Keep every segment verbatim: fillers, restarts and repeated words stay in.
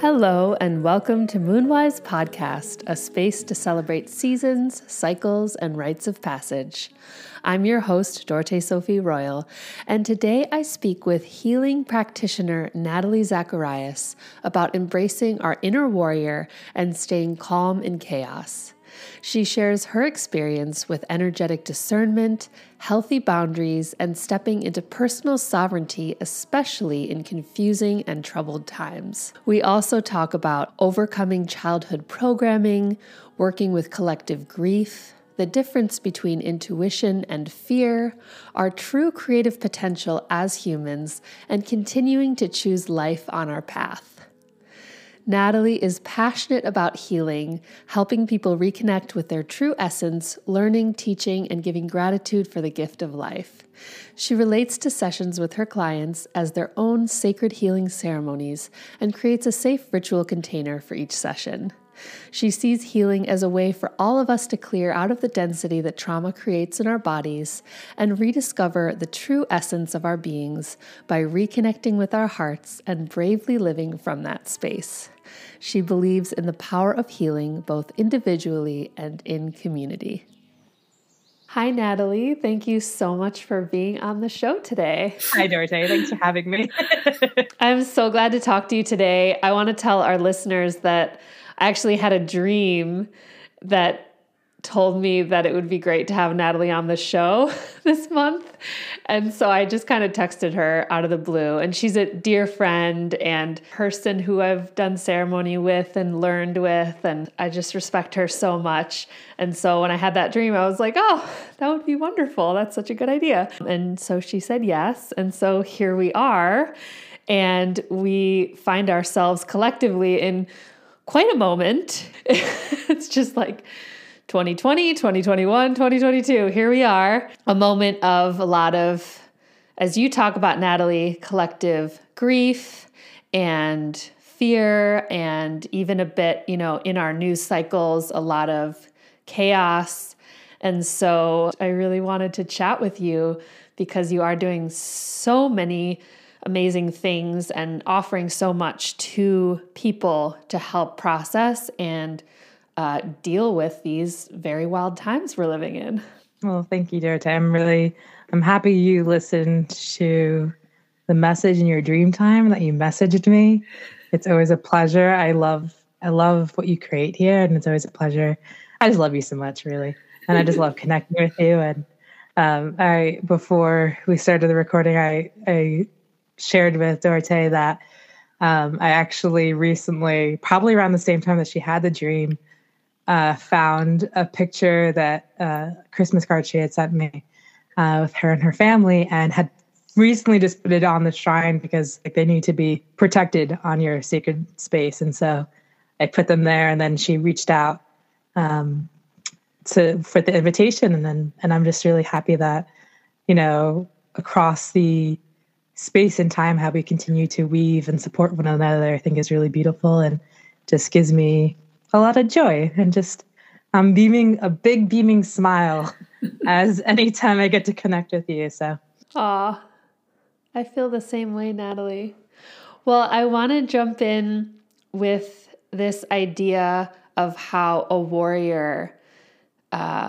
Hello, and welcome to Moonwise Podcast, a space to celebrate seasons, cycles, and rites of passage. I'm your host, Dorte Sophie Royal, and today I speak with healing practitioner Natalie Zacharias about embracing our inner warrior and staying calm in chaos. She shares her experience with energetic discernment, healthy boundaries, and stepping into personal sovereignty, especially in confusing and troubled times. We also talk about overcoming childhood programming, working with collective grief, the difference between intuition and fear, our true creative potential as humans, and continuing to choose life on our path. Natalie is passionate about healing, helping people reconnect with their true essence, learning, teaching, and giving gratitude for the gift of life. She relates to sessions with her clients as their own sacred healing ceremonies and creates a safe ritual container for each session. She sees healing as a way for all of us to clear out of the density that trauma creates in our bodies and rediscover the true essence of our beings by reconnecting with our hearts and bravely living from that space. She believes in the power of healing both individually and in community. Hi, Natalie. Thank you so much for being on the show today. Hi, Dorte. Thanks for having me. I'm so glad to talk to you today. I want to tell our listeners that I actually had a dream that told me that it would be great to have Natalie on the show this month. And so I just kind of texted her out of the blue. And she's a dear friend and person who I've done ceremony with and learned with. And I just respect her so much. And so when I had that dream, I was like, oh, that would be wonderful. That's such a good idea. And so she said yes. And so here we are. And we find ourselves collectively in quite a moment. It's just like twenty twenty, twenty twenty-one, twenty twenty-two. Here we are. A moment of a lot of, as you talk about, Natalie, collective grief and fear, and even a bit, you know, in our news cycles, a lot of chaos. And so I really wanted to chat with you because you are doing so many amazing things and offering so much to people to help process and uh, deal with these very wild times we're living in. Well, thank you, Dorte. I'm really, I'm happy you listened to the message in your dream time that you messaged me. It's always a pleasure. I love, I love what you create here, and it's always a pleasure. I just love you so much, really. And I just love connecting with you. And um, I, before we started the recording, I, I shared with Dorte that um, I actually recently, probably around the same time that she had the dream, uh, found a picture that uh, Christmas card she had sent me uh, with her and her family, and had recently just put it on the shrine because like, they need to be protected on your sacred space. And so I put them there, and then she reached out um, to for the invitation, and then and I'm just really happy that, you know, across the space and time, how we continue to weave and support one another, I think is really beautiful and just gives me a lot of joy. And just I'm beaming a big beaming smile as anytime I get to connect with you. So, Aw, I feel the same way, Natalie. Well, I want to jump in with this idea of how a warrior uh,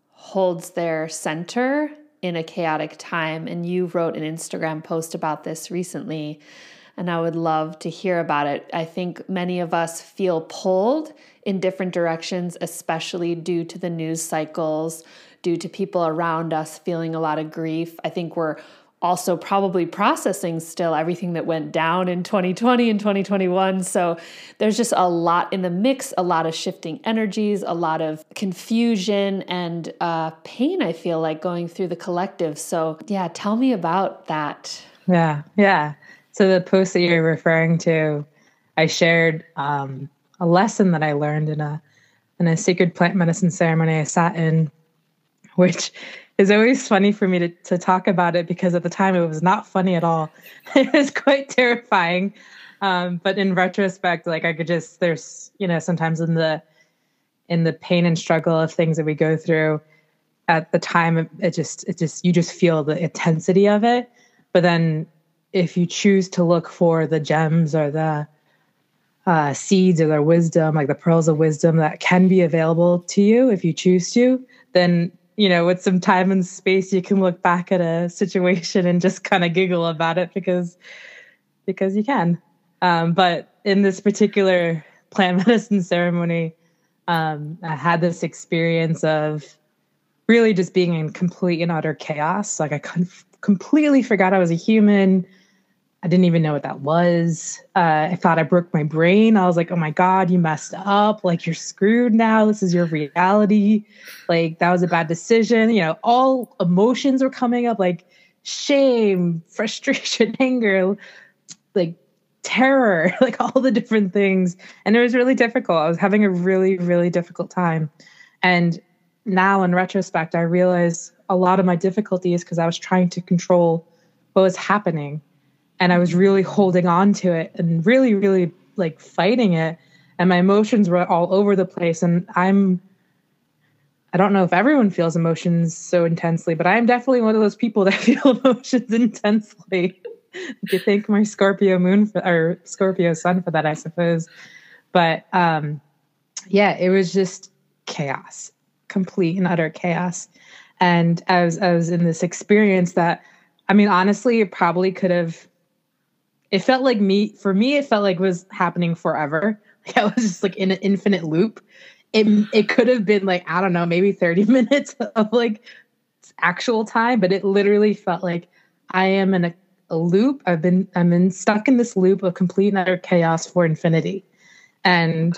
holds their center in a chaotic time. And you wrote an Instagram post about this recently, and I would love to hear about it. I think many of us feel pulled in different directions, especially due to the news cycles, due to people around us feeling a lot of grief. I think we're also probably processing still everything that went down in twenty twenty and twenty twenty-one. So there's just a lot in the mix, a lot of shifting energies, a lot of confusion and uh, pain, I feel like, going through the collective. So yeah, tell me about that. Yeah, yeah. So the post that you're referring to, I shared um, a lesson that I learned in a in a sacred plant medicine ceremony I sat in, which is always funny for me to, to talk about it because at the time it was not funny at all. It was quite terrifying. Um, but in retrospect, like I could just, there's, you know, sometimes in the, in the pain and struggle of things that we go through at the time, it just, it just, you just feel the intensity of it. But then if you choose to look for the gems or the, uh, seeds or their wisdom, like the pearls of wisdom that can be available to you if you choose to, then, you know, with some time and space, you can look back at a situation and just kind of giggle about it because, because you can. Um, but in this particular plant medicine ceremony, um, I had this experience of really just being in complete and utter chaos. Like I con- completely forgot I was a human. I didn't even know what that was. Uh, I thought I broke my brain. I was like, oh my God, you messed up. Like, you're screwed now. This is your reality. Like, that was a bad decision. You know, all emotions were coming up, like shame, frustration, anger, like terror, like all the different things. And it was really difficult. I was having a really, really difficult time. And now in retrospect, I realize a lot of my difficulty is because I was trying to control what was happening. And I was really holding on to it and really, really like fighting it. And my emotions were all over the place. And I'm, I don't know if everyone feels emotions so intensely, but I'm definitely one of those people that feel emotions intensely. You thank my Scorpio moon for, or Scorpio sun for that, I suppose. But um, yeah, it was just chaos, complete and utter chaos. And I was, I was in this experience that, I mean, honestly, it probably could have, it felt like me, for me, it felt like it was happening forever. Like I was just like in an infinite loop. It it could have been like, I don't know, maybe thirty minutes of like actual time, but it literally felt like I am in a, a loop. I've been, I'm in stuck in this loop of complete and utter chaos for infinity. And,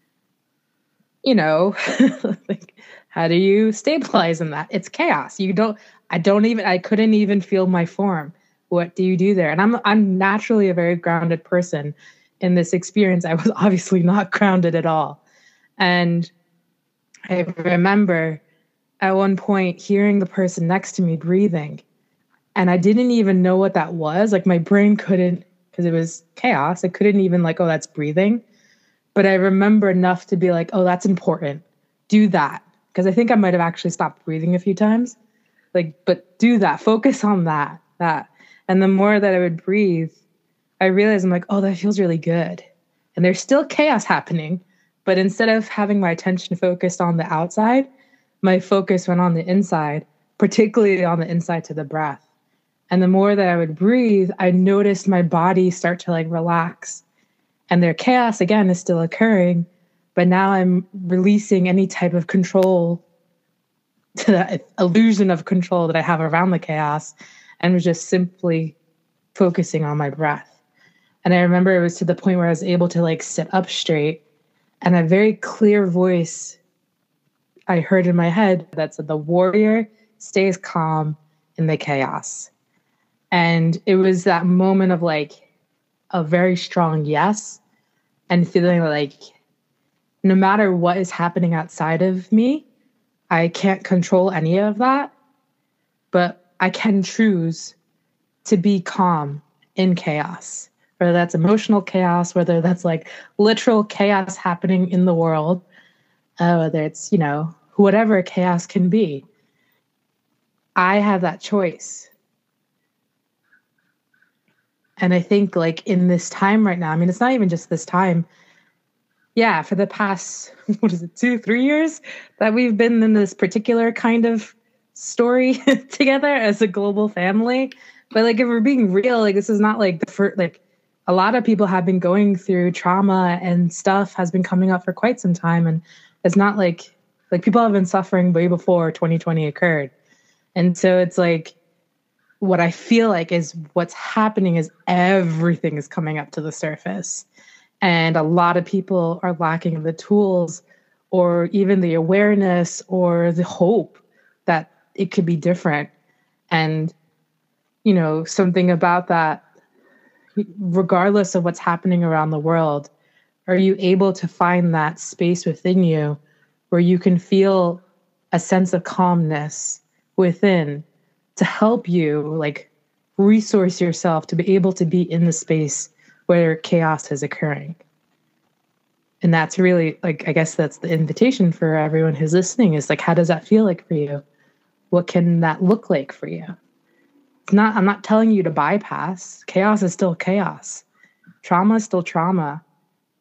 you know, like, how do you stabilize in that? It's chaos. You don't, I don't even, I couldn't even feel my form. What do you do there? And I'm I'm naturally a very grounded person. In this experience, I was obviously not grounded at all. And I remember at one point hearing the person next to me breathing. And I didn't even know what that was. Like my brain couldn't, because it was chaos. I couldn't even like, oh, that's breathing. But I remember enough to be like, oh, that's important. Do that. Because I think I might have actually stopped breathing a few times. Like, but do that. Focus on that. That. And the more that I would breathe, I realized I'm like, oh, that feels really good. And there's still chaos happening. But instead of having my attention focused on the outside, my focus went on the inside, particularly on the inside to the breath. And the more that I would breathe, I noticed my body start to like relax. And their chaos, again, is still occurring. But now I'm releasing any type of control, to that illusion of control that I have around the chaos, and was just simply focusing on my breath. And I remember it was to the point where I was able to like sit up straight, and a very clear voice I heard in my head that said, the warrior stays calm in the chaos. And it was that moment of like a very strong yes, and feeling like no matter what is happening outside of me, I can't control any of that, but I can choose to be calm in chaos, whether that's emotional chaos, whether that's like literal chaos happening in the world, uh, whether it's, you know, whatever chaos can be. I have that choice. And I think like in this time right now, I mean, it's not even just this time. Yeah, for the past, what is it, two, three years that we've been in this particular kind of story together as a global family. But like, if we're being real, like this is not like the first, like a lot of people have been going through trauma and stuff has been coming up for quite some time. And it's not like, like people have been suffering way before twenty twenty occurred. And so it's like, what I feel like is what's happening is everything is coming up to the surface. And a lot of people are lacking the tools or even the awareness or the hope that it could be different. And, you know, something about that, regardless of what's happening around the world, are you able to find that space within you where you can feel a sense of calmness within to help you like resource yourself to be able to be in the space where chaos is occurring? And that's really like, I guess that's the invitation for everyone who's listening is like, how does that feel like for you? What can that look like for you? It's not, I'm not telling you to bypass. Chaos is still chaos. Trauma is still trauma.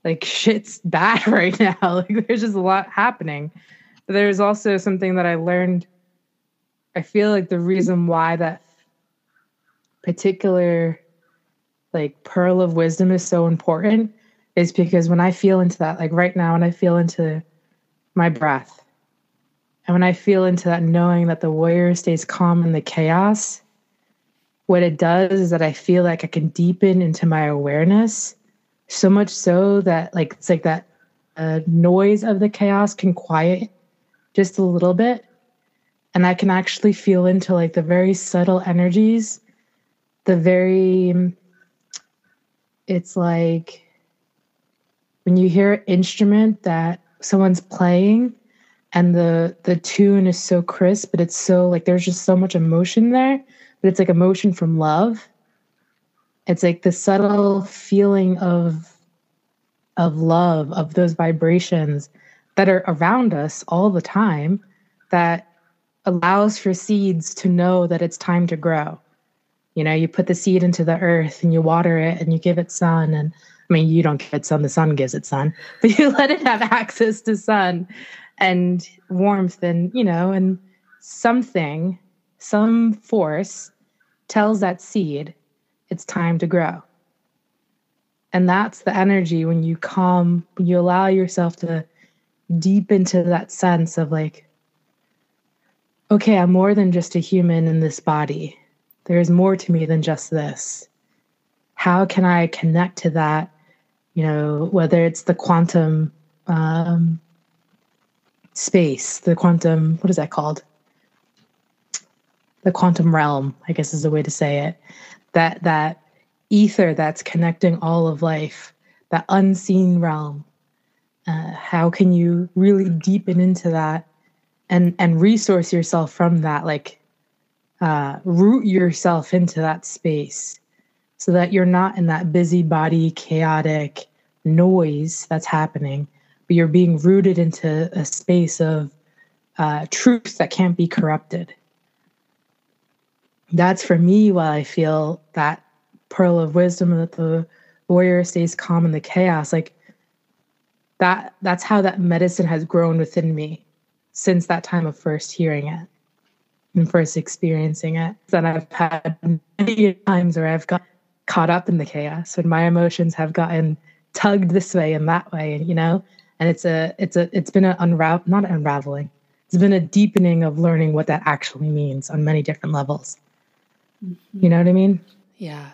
like shit's bad right now. Like there's just a lot happening. But there's also something that I learned. I feel like the reason why that particular like pearl of wisdom is so important is because when I feel into that, like right now, when I feel into my breath, and when I feel into that knowing that the warrior stays calm in the chaos, what it does is that I feel like I can deepen into my awareness, so much so that like it's like that uh, noise of the chaos can quiet just a little bit. And I can actually feel into like the very subtle energies, the very, it's like when you hear an instrument that someone's playing and the the tune is so crisp, but it's so like there's just so much emotion there, but it's like emotion from love. It's like the subtle feeling of of love, of those vibrations that are around us all the time, that allows for seeds to know that it's time to grow. You know, you put the seed into the earth and you water it and you give it sun. And I mean, you don't give it sun, the sun gives it sun, but you let it have access to sun and warmth and, you know, and something, some force tells that seed it's time to grow. And that's the energy when you calm, when you allow yourself to deep into that sense of like, okay, I'm more than just a human in this body. There's more to me than just this. How can I connect to that? You know, whether it's the quantum um, space, the quantum, what is that called? The quantum realm, I guess is the way to say it. That that ether that's connecting all of life, that unseen realm. Uh, how can you really deepen into that and and resource yourself from that, like uh, root yourself into that space so that you're not in that busybody, chaotic noise that's happening, but you're being rooted into a space of uh, truth that can't be corrupted. That's for me why I feel that pearl of wisdom, that the warrior stays calm in the chaos. Like that, that's how that medicine has grown within me since that time of first hearing it and first experiencing it. Then I've had many times where I've got caught up in the chaos and my emotions have gotten tugged this way and that way, you know, and it's a, it's a, it's been an unravel, not unraveling. It's been a deepening of learning what that actually means on many different levels. Mm-hmm. You know what I mean? Yeah.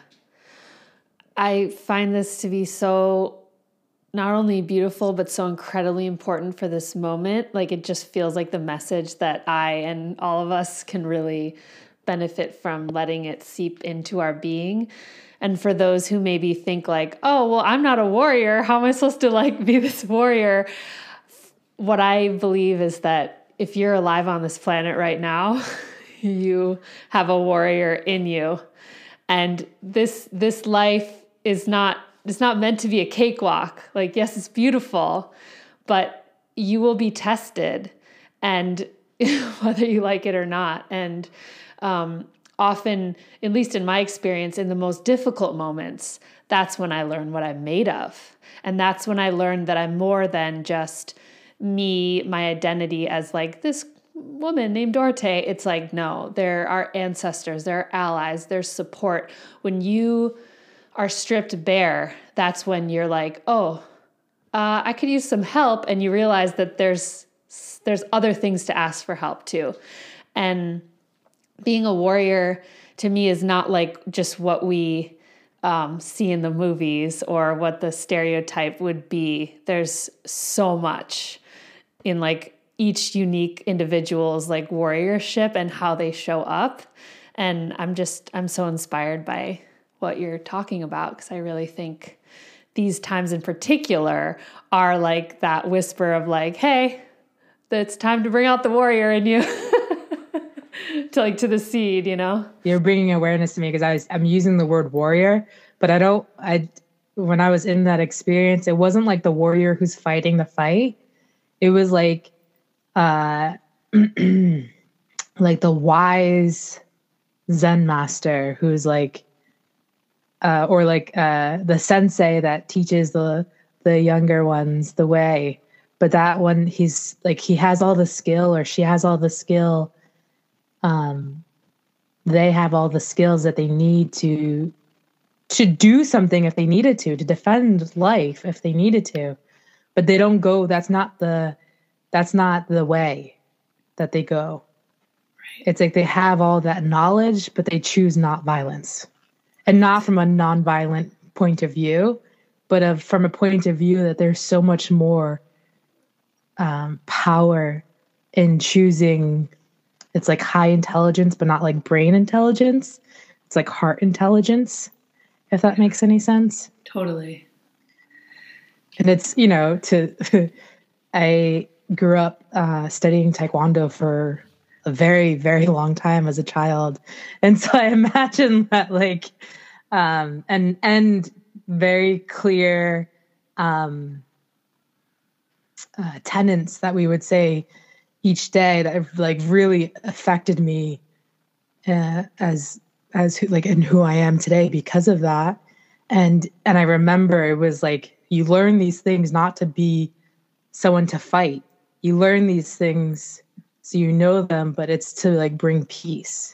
I find this to be so not only beautiful, but so incredibly important for this moment. Like it just feels like the message that I and all of us can really benefit from letting it seep into our being. And for those who maybe think like, oh, well, I'm not a warrior. How am I supposed to like be this warrior? What I believe is that if you're alive on this planet right now, you have a warrior in you. And this, this life is not It's not meant to be a cakewalk. Like, yes, it's beautiful, but you will be tested, and whether you like it or not. And um, often, at least in my experience, in the most difficult moments, that's when I learn what I'm made of. And that's when I learned that I'm more than just me, my identity as like this woman named Dorte. It's like, no, there are ancestors, there are allies, there's support. When you are stripped bare, that's when you're like, oh, uh, I could use some help. And you realize that there's there's other things to ask for help too. And being a warrior to me is not like just what we um, see in the movies or what the stereotype would be. There's so much in like each unique individual's like warriorship and how they show up. And I'm just, I'm so inspired by what you're talking about, because I really think these times in particular are like that whisper of like, hey, it's time to bring out the warrior in you. to like to the seed, you know? You're bringing awareness to me because I was, I'm using the word warrior, but I don't, I, when I was in that experience, it wasn't like the warrior who's fighting the fight. It was like, uh, like the wise Zen master who's like, Uh, or like uh, the sensei that teaches the the younger ones the way. But that one, he's like, he has all the skill, or she has all the skill. Um, they have all the skills that they need to to do something if they needed to, to defend life if they needed to. But they don't go, that's not the that's not the way that they go. Right. It's like they have all that knowledge, but they choose not violence. And not from a nonviolent point of view, but of, from a point of view that there's so much more um, power in choosing. It's like high intelligence, but not like brain intelligence. It's like heart intelligence, if that makes any sense. Totally. And it's, you know, to, I grew up uh, studying Taekwondo for a very, very long time as a child. And so I imagine that like, um, and, and very clear um, uh, tenets that we would say each day that have like really affected me uh, as, as who, like, in who I am today because of that. And, and I remember it was like, you learn these things not to be someone to fight. You learn these things so you know them, but it's to like bring peace.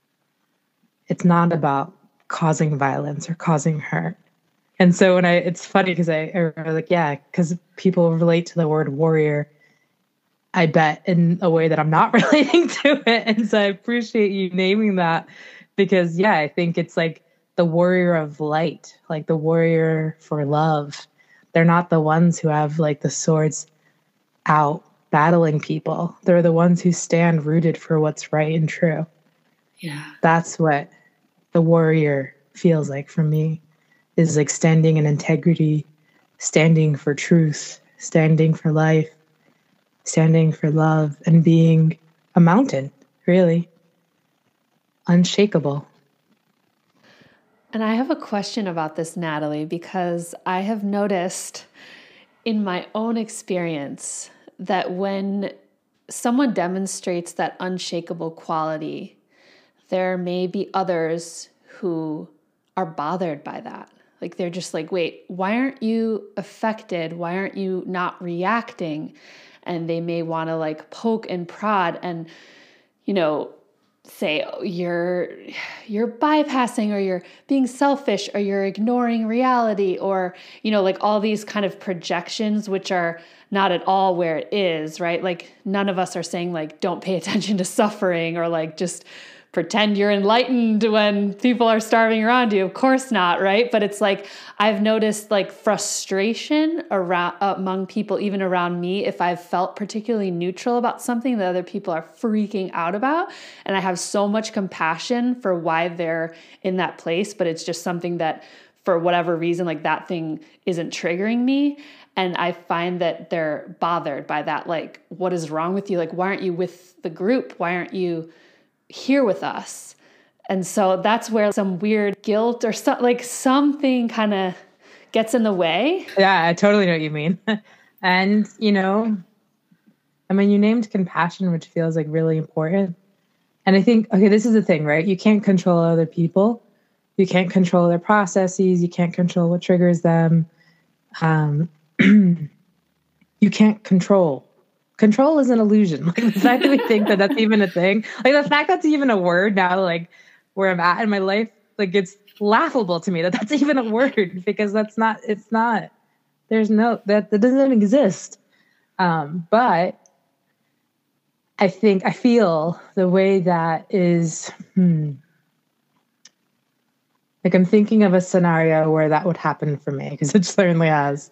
It's not about causing violence or causing hurt. And so when I, it's funny because I, I remember like, yeah, because people relate to the word warrior, I bet, in a way that I'm not relating to it. And so I appreciate you naming that because, yeah, I think it's like the warrior of light, like the warrior for love. They're not the ones who have like the swords out battling people. They're the ones who stand rooted for what's right and true. Yeah. That's what the warrior feels like for me, is like standing in integrity, standing for truth, standing for life, standing for love, and being a mountain, really. Unshakable. And I have a question about this, Natalie, because I have noticed in my own experience that when someone demonstrates that unshakable quality, there may be others who are bothered by that. Like they're just like, wait, why aren't you affected? Why aren't you not reacting? And they may want to like poke and prod and, you know, say, oh, you're you're bypassing, or you're being selfish, or you're ignoring reality, or, you know, like all these kind of projections, which are not at all where it is, right? Like none of us are saying like, don't pay attention to suffering, or like just pretend you're enlightened when people are starving around you. Of course not, right? But it's like, I've noticed like frustration around among people, even around me, if I've felt particularly neutral about something that other people are freaking out about. And I have so much compassion for why they're in that place, but it's just something that for whatever reason, like that thing isn't triggering me. And I find that they're bothered by that. Like, what is wrong with you? Like, why aren't you with the group? Why aren't you here with us? And so that's where some weird guilt or so, like something kind of gets in the way. Yeah, I totally know what you mean. And, you know, I mean, you named compassion, which feels like really important. And I think, okay, this is the thing, right? You can't control other people. You can't control their processes. You can't control what triggers them. Um, you can't control. Control is an illusion. Like the fact that we think that that's even a thing, like the fact that's even a word now, like where I'm at in my life, like it's laughable to me that that's even a word, because that's not, it's not, there's no, that, that doesn't exist. Um, but I think, I feel the way that is, hmm, like I'm thinking of a scenario where that would happen for me, because it certainly has.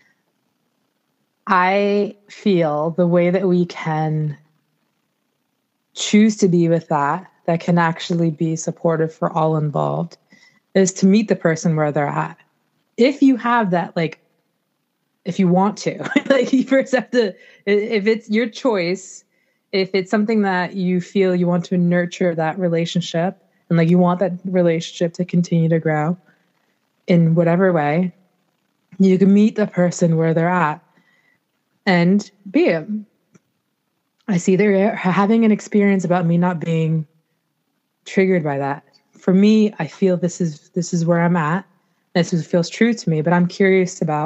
I feel the way that we can choose to be with that, that can actually be supportive for all involved, is to meet the person where they're at. If you have that, like, if you want to, like you first have to, if it's your choice, if it's something that you feel you want to nurture that relationship, and like you want that relationship to continue to grow in whatever way, you can meet the person where they're at. And bam, I see they're having an experience about me not being triggered by that. For me, I feel this is this is where I'm at. This is, feels true to me, but I'm curious about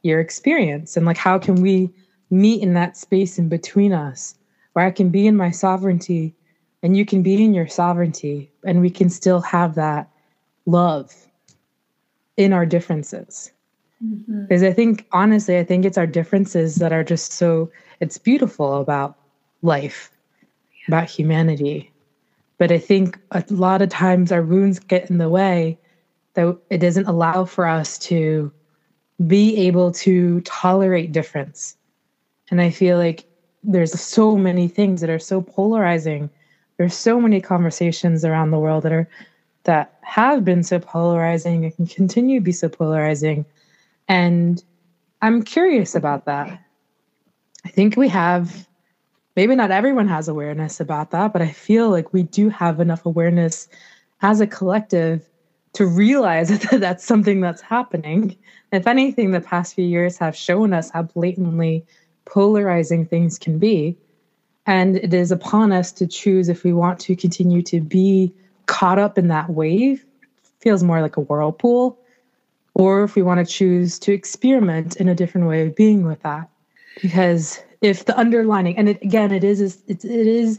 your experience, and like how can we meet in that space in between us where I can be in my sovereignty and you can be in your sovereignty, and we can still have that love in our differences. Mm-hmm. Because I think, honestly, I think it's our differences that are just so, it's beautiful about life, yeah. about humanity. But I think a lot of times our wounds get in the way, that it doesn't allow for us to be able to tolerate difference. And I feel like there's so many things that are so polarizing. There's so many conversations around the world that are that have been so polarizing and can continue to be so polarizing. And I'm curious about that. I think we have, maybe not everyone has awareness about that, but I feel like we do have enough awareness as a collective to realize that that's something that's happening. If anything, the past few years have shown us how blatantly polarizing things can be. And it is upon us to choose if we want to continue to be caught up in that wave, feels more like a whirlpool, or if we want to choose to experiment in a different way of being with that. Because if the underlining, and it, again, it is, it, it is,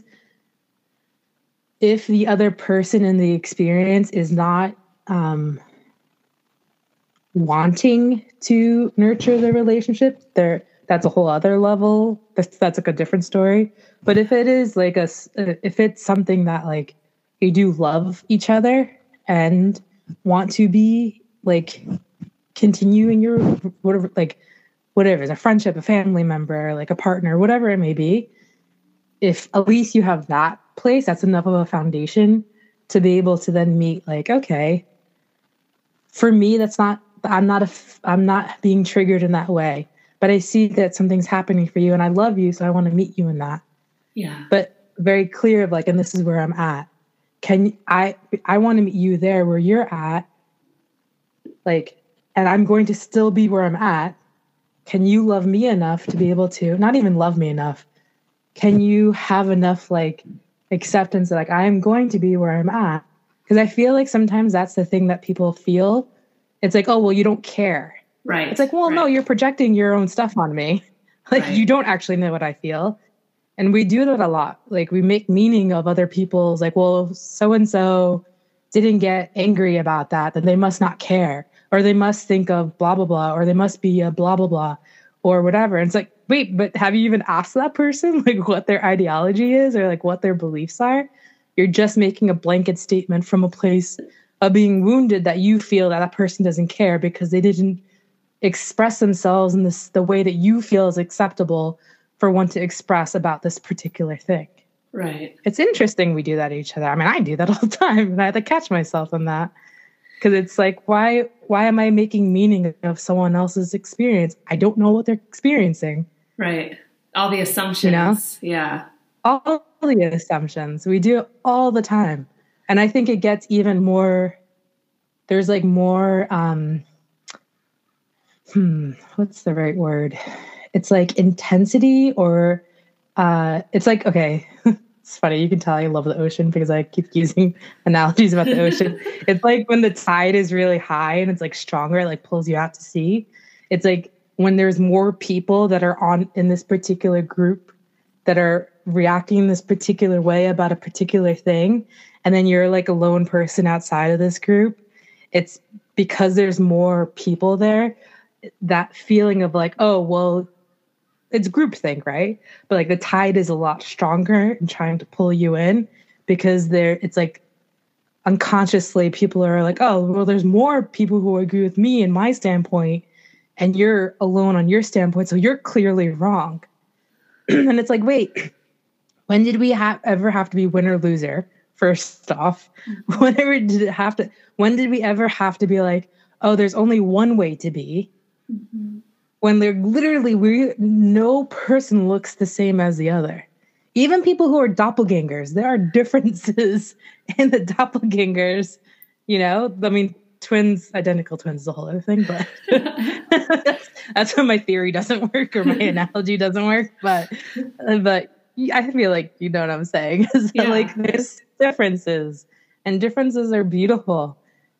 if the other person in the experience is not um, wanting to nurture the relationship, there, that's a whole other level. That's, that's like a different story. But if it is like a, if it's something that like you do love each other and want to be like continuing your whatever, like whatever, is a friendship, a family member, like a partner, whatever it may be, if at least you have that place, that's enough of a foundation to be able to then meet like, okay, for me, that's not, I'm not, a, I'm not being triggered in that way, but I see that something's happening for you and I love you. So I want to meet you in that. Yeah. But very clear of like, and this is where I'm at. Can I, I want to meet you there where you're at, like, and I'm going to still be where I'm at. Can you love me enough to be able to, not even love me enough, can you have enough like acceptance that like I am going to be where I'm at? Because I feel like sometimes that's the thing that people feel. It's like, oh, well, you don't care. Right. It's like, well, right. no, you're projecting your own stuff on me. Like right. You don't actually know what I feel. And we do that a lot. Like we make meaning of other people's like, well, so-and-so didn't get angry about that, then they must not care. Or they must think of blah, blah, blah, or they must be a blah, blah, blah, or whatever. And it's like, wait, but have you even asked that person like what their ideology is or like what their beliefs are? You're just making a blanket statement from a place of being wounded that you feel that that person doesn't care because they didn't express themselves in this the way that you feel is acceptable for one to express about this particular thing. Right. It's interesting we do that to each other. I mean, I do that all the time, and I have to catch myself on that. Because it's like, why why am I making meaning of someone else's experience? I don't know what they're experiencing. Right. All the assumptions. You know? Yeah. All the assumptions. We do it all the time. And I think it gets even more, there's like more, um, hmm, what's the right word? It's like intensity or uh, it's like, okay, it's funny. You can tell I love the ocean because I keep using analogies about the ocean. It's like when the tide is really high and it's like stronger, it like pulls you out to sea. It's like when there's more people that are on in this particular group that are reacting in this particular way about a particular thing. And then you're like a lone person outside of this group. It's because there's more people there, that feeling of like, oh, well, it's groupthink, right? But like the tide is a lot stronger in trying to pull you in because there, it's like unconsciously people are like, oh, well, there's more people who agree with me and my standpoint, and you're alone on your standpoint, so you're clearly wrong. And it's like, wait, when did we ha- ever have to be winner loser? First off, mm-hmm. whenever did it have to? When did we ever have to be like, oh, there's only one way to be? Mm-hmm. When they're literally, we no person looks the same as the other. Even people who are doppelgangers, there are differences in the doppelgangers. You know, I mean, twins, identical twins is a whole other thing, but that's, that's when my theory doesn't work or my analogy doesn't work. But, but I feel like you know what I'm saying. So yeah. Like there's differences, and differences are beautiful.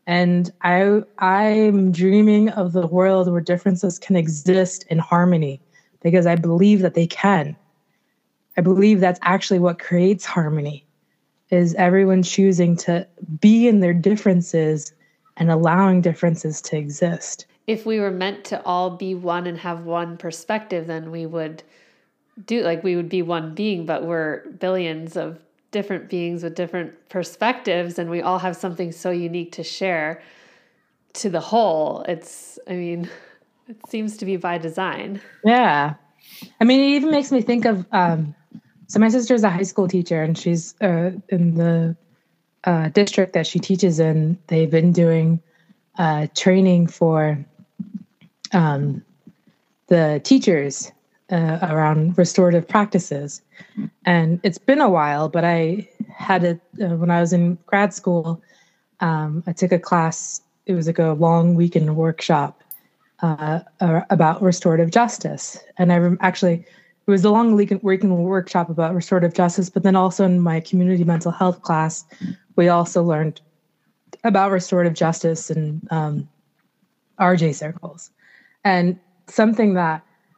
And I I'm dreaming of the world where differences can exist in harmony because I believe that they can. I believe that's actually what creates harmony is everyone choosing to be in their differences and allowing differences to exist. If we were meant to all be one and have one perspective, then we would do like we would be one being, but we're billions of different beings with different perspectives, and we all have something so unique to share to the whole. It's, I mean, it seems to be by design. Yeah. I mean, it even makes me think of, um, so my sister's a high school teacher, and she's uh, in the uh, district that she teaches in. They've been doing uh, training for um, the teachers uh, around restorative practices. And it's been a while, but I had it uh, when I was in grad school. Um, I took a class. It was like a long weekend workshop uh, uh, about restorative justice. And I rem- actually, it was a long weekend workshop about restorative justice, but then also in my community mental health class, we also learned about restorative justice and um, R J circles. And something that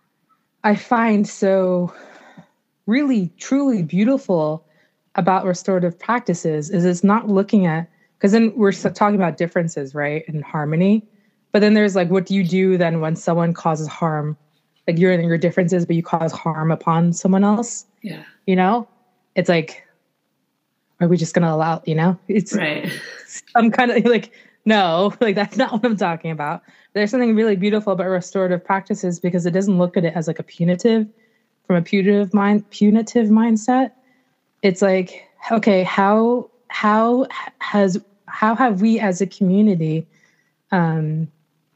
I find so really, truly beautiful about restorative practices is it's not looking at, because then we're talking about differences, right, and harmony. But then there's like, what do you do then when someone causes harm? Like you're in your differences, but you cause harm upon someone else. Yeah. You know, it's like, are we just going to allow, you know, it's right. I'm kind of like, no, like that's not what I'm talking about. There's something really beautiful about restorative practices because it doesn't look at it as like a punitive, from a punitive mind, punitive mindset. It's like, okay, how, how has, how have we as a community, um,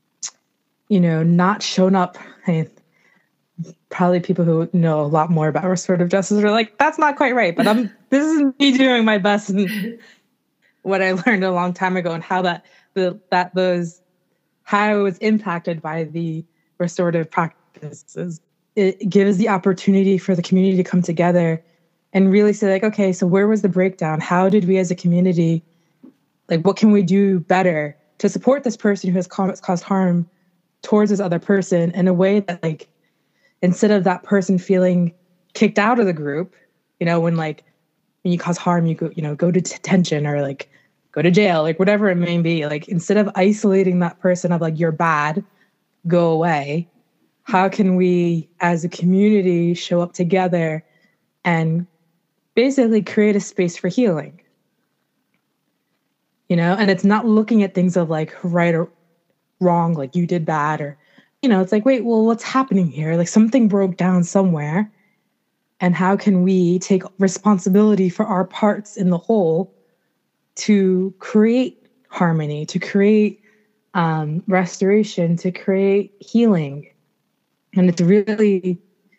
you know, not shown up? I, probably people who know a lot more about restorative justice are like, that's not quite right. But I'm, this is me doing my best and what I learned a long time ago and how that, the, that those, how it was impacted by the restorative practices. It gives the opportunity for the community to come together and really say like, okay, so where was the breakdown? How did we as a community, like, what can we do better to support this person who has caused harm towards this other person in a way that like, instead of that person feeling kicked out of the group, you know, when like, when you cause harm, you go, you know, go to detention or like go to jail, like whatever it may be, like instead of isolating that person of like, you're bad, go away. How can we as a community show up together and basically create a space for healing? You know, and it's not looking at things of like right or wrong, like you did bad or, you know, it's like, wait, well, what's happening here? Like something broke down somewhere. And how can we take responsibility for our parts in the whole to create harmony, to create um, restoration, to create healing? And it's really,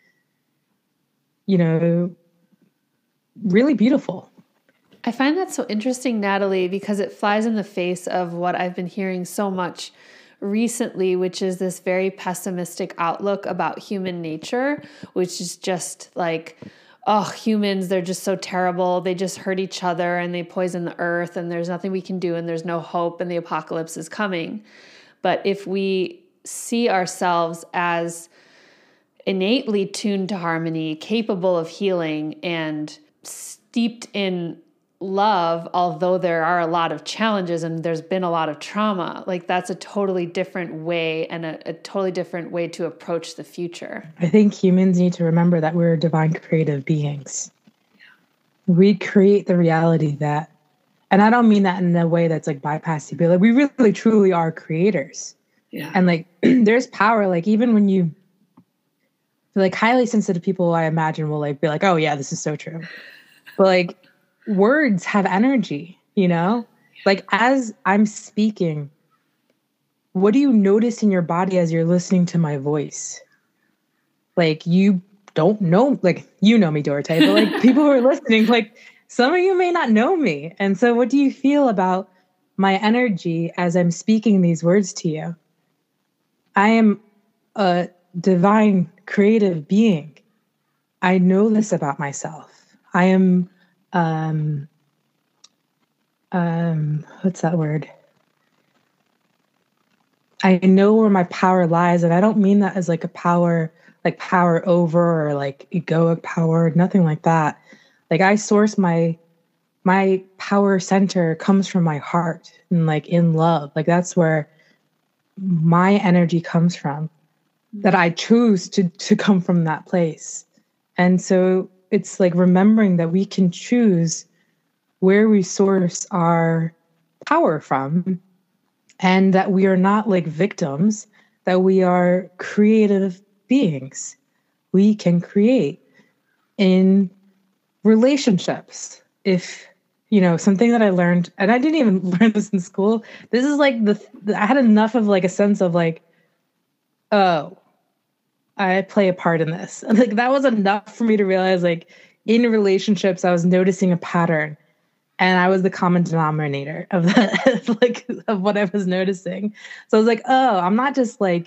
you know, really beautiful. I find that so interesting, Natalie, because it flies in the face of what I've been hearing so much recently, which is this very pessimistic outlook about human nature, which is just like, oh, humans, they're just so terrible. They just hurt each other and they poison the earth and there's nothing we can do and there's no hope and the apocalypse is coming. But if we see ourselves as innately tuned to harmony, capable of healing and steeped in love, although there are a lot of challenges and there's been a lot of trauma, like that's a totally different way and a, a totally different way to approach the future. I think humans need to remember that we're divine creative beings. Yeah. We create the reality that, and I don't mean that in a way that's like bypassing, but like we really truly are creators. Yeah. And like there's power, like even when you like highly sensitive people, I imagine will like be like, oh yeah, this is so true. But like words have energy, you know, like as I'm speaking, what do you notice in your body as you're listening to my voice? Like you don't know, like, you know me, Dorothée, but like people who are listening, like some of you may not know me. And so what do you feel about my energy as I'm speaking these words to you? I am a divine creative being. I know this about myself. I am Um, um, what's that word? I know where my power lies. And I don't mean that as like a power, like power over or like egoic power, nothing like that. Like I source my, my power center comes from my heart and like in love. Like that's where my energy comes from, that I choose to, to come from that place. And so it's like remembering that we can choose where we source our power from, and that we are not like victims, that we are creative beings. We can create in relationships. If, you know, something that I learned, and I didn't even learn this in school. This is like the, I had enough of like a sense of like, oh, I play a part in this. And like, that was enough for me to realize like in relationships, I was noticing a pattern. And I was the common denominator of that, like of what I was noticing. So I was like, oh, I'm not just like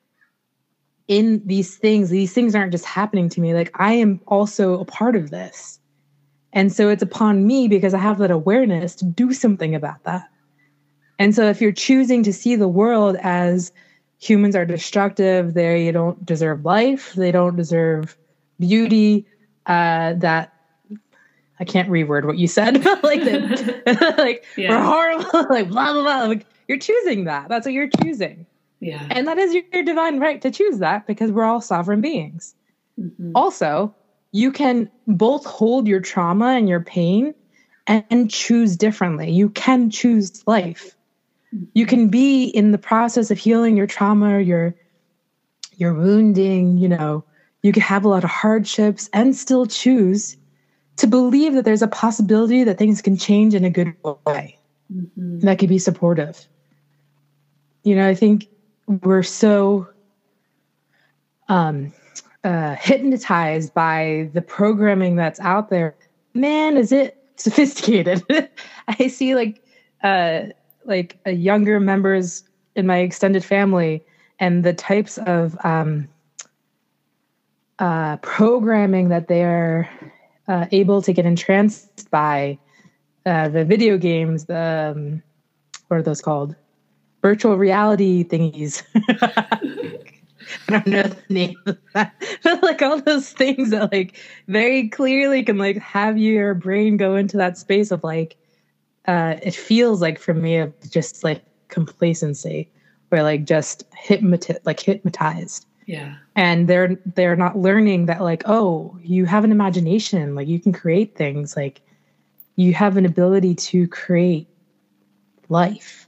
in these things. These things aren't just happening to me. Like I am also a part of this. And so it's upon me, because I have that awareness, to do something about that. And so if you're choosing to see the world as humans are destructive, they don't deserve life, they don't deserve beauty, uh, that I can't reword what you said, like that, like yeah. we're horrible, like blah blah blah. Like you're choosing that. That's what you're choosing. Yeah, and that is your, your divine right to choose that, because we're all sovereign beings. Mm-hmm. Also, you can both hold your trauma and your pain and, and choose differently. You can choose life. Mm-hmm. You can be in the process of healing your trauma, your your wounding. You know, you can have a lot of hardships and still choose to believe that there's a possibility that things can change in a good way. Mm-hmm. That could be supportive. You know, I think we're so um, uh, hypnotized by the programming that's out there. Man, is it sophisticated? I see like uh, like uh, younger members in my extended family, and the types of um, uh, programming that they're Uh, able to get entranced by, uh, the video games, the um, what are those called? Virtual reality thingies. I don't know the name of that, but like all those things that like very clearly can like have your brain go into that space of like, uh, it feels like for me of just like complacency, or like just hypnoti- like hypnotized. Yeah. And they're they're not learning that like, oh, you have an imagination, like you can create things, like you have an ability to create life.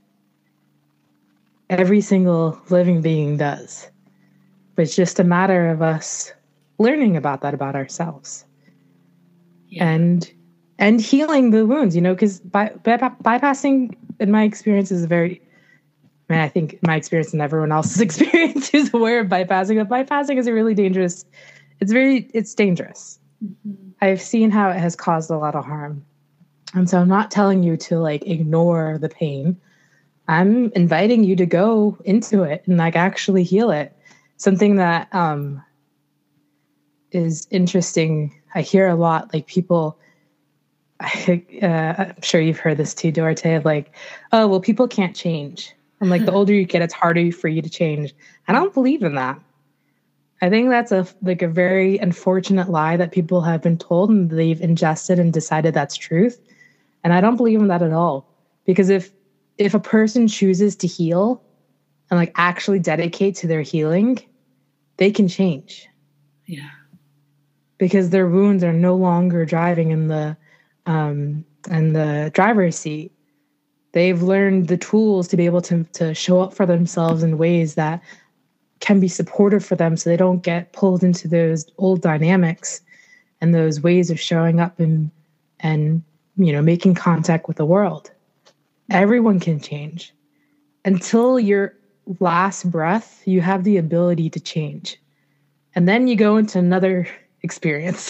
Every single living being does. But it's just a matter of us learning about that about ourselves. Yeah. And and healing the wounds, you know, because by, by, bypassing, in my experience, is a very Man, I think my experience and everyone else's experience is aware of bypassing, but bypassing is a really dangerous, it's very, it's dangerous. Mm-hmm. I've seen how it has caused a lot of harm. And so I'm not telling you to like ignore the pain. I'm inviting you to go into it and like actually heal it. Something that um, is interesting. I hear a lot, like people, I, uh, I'm sure you've heard this too, Dorte, of like, oh, well, people can't change. And like the older you get, it's harder for you to change. I don't believe in that. I think that's a like a very unfortunate lie that people have been told and they've ingested and decided that's truth. And I don't believe in that at all. Because if if a person chooses to heal and like actually dedicate to their healing, they can change. Yeah. Because their wounds are no longer driving in the um in the driver's seat. They've learned the tools to be able to, to show up for themselves in ways that can be supportive for them, so they don't get pulled into those old dynamics and those ways of showing up and, and you know, making contact with the world. Everyone can change. Until your last breath, you have the ability to change. And then you go into another experience.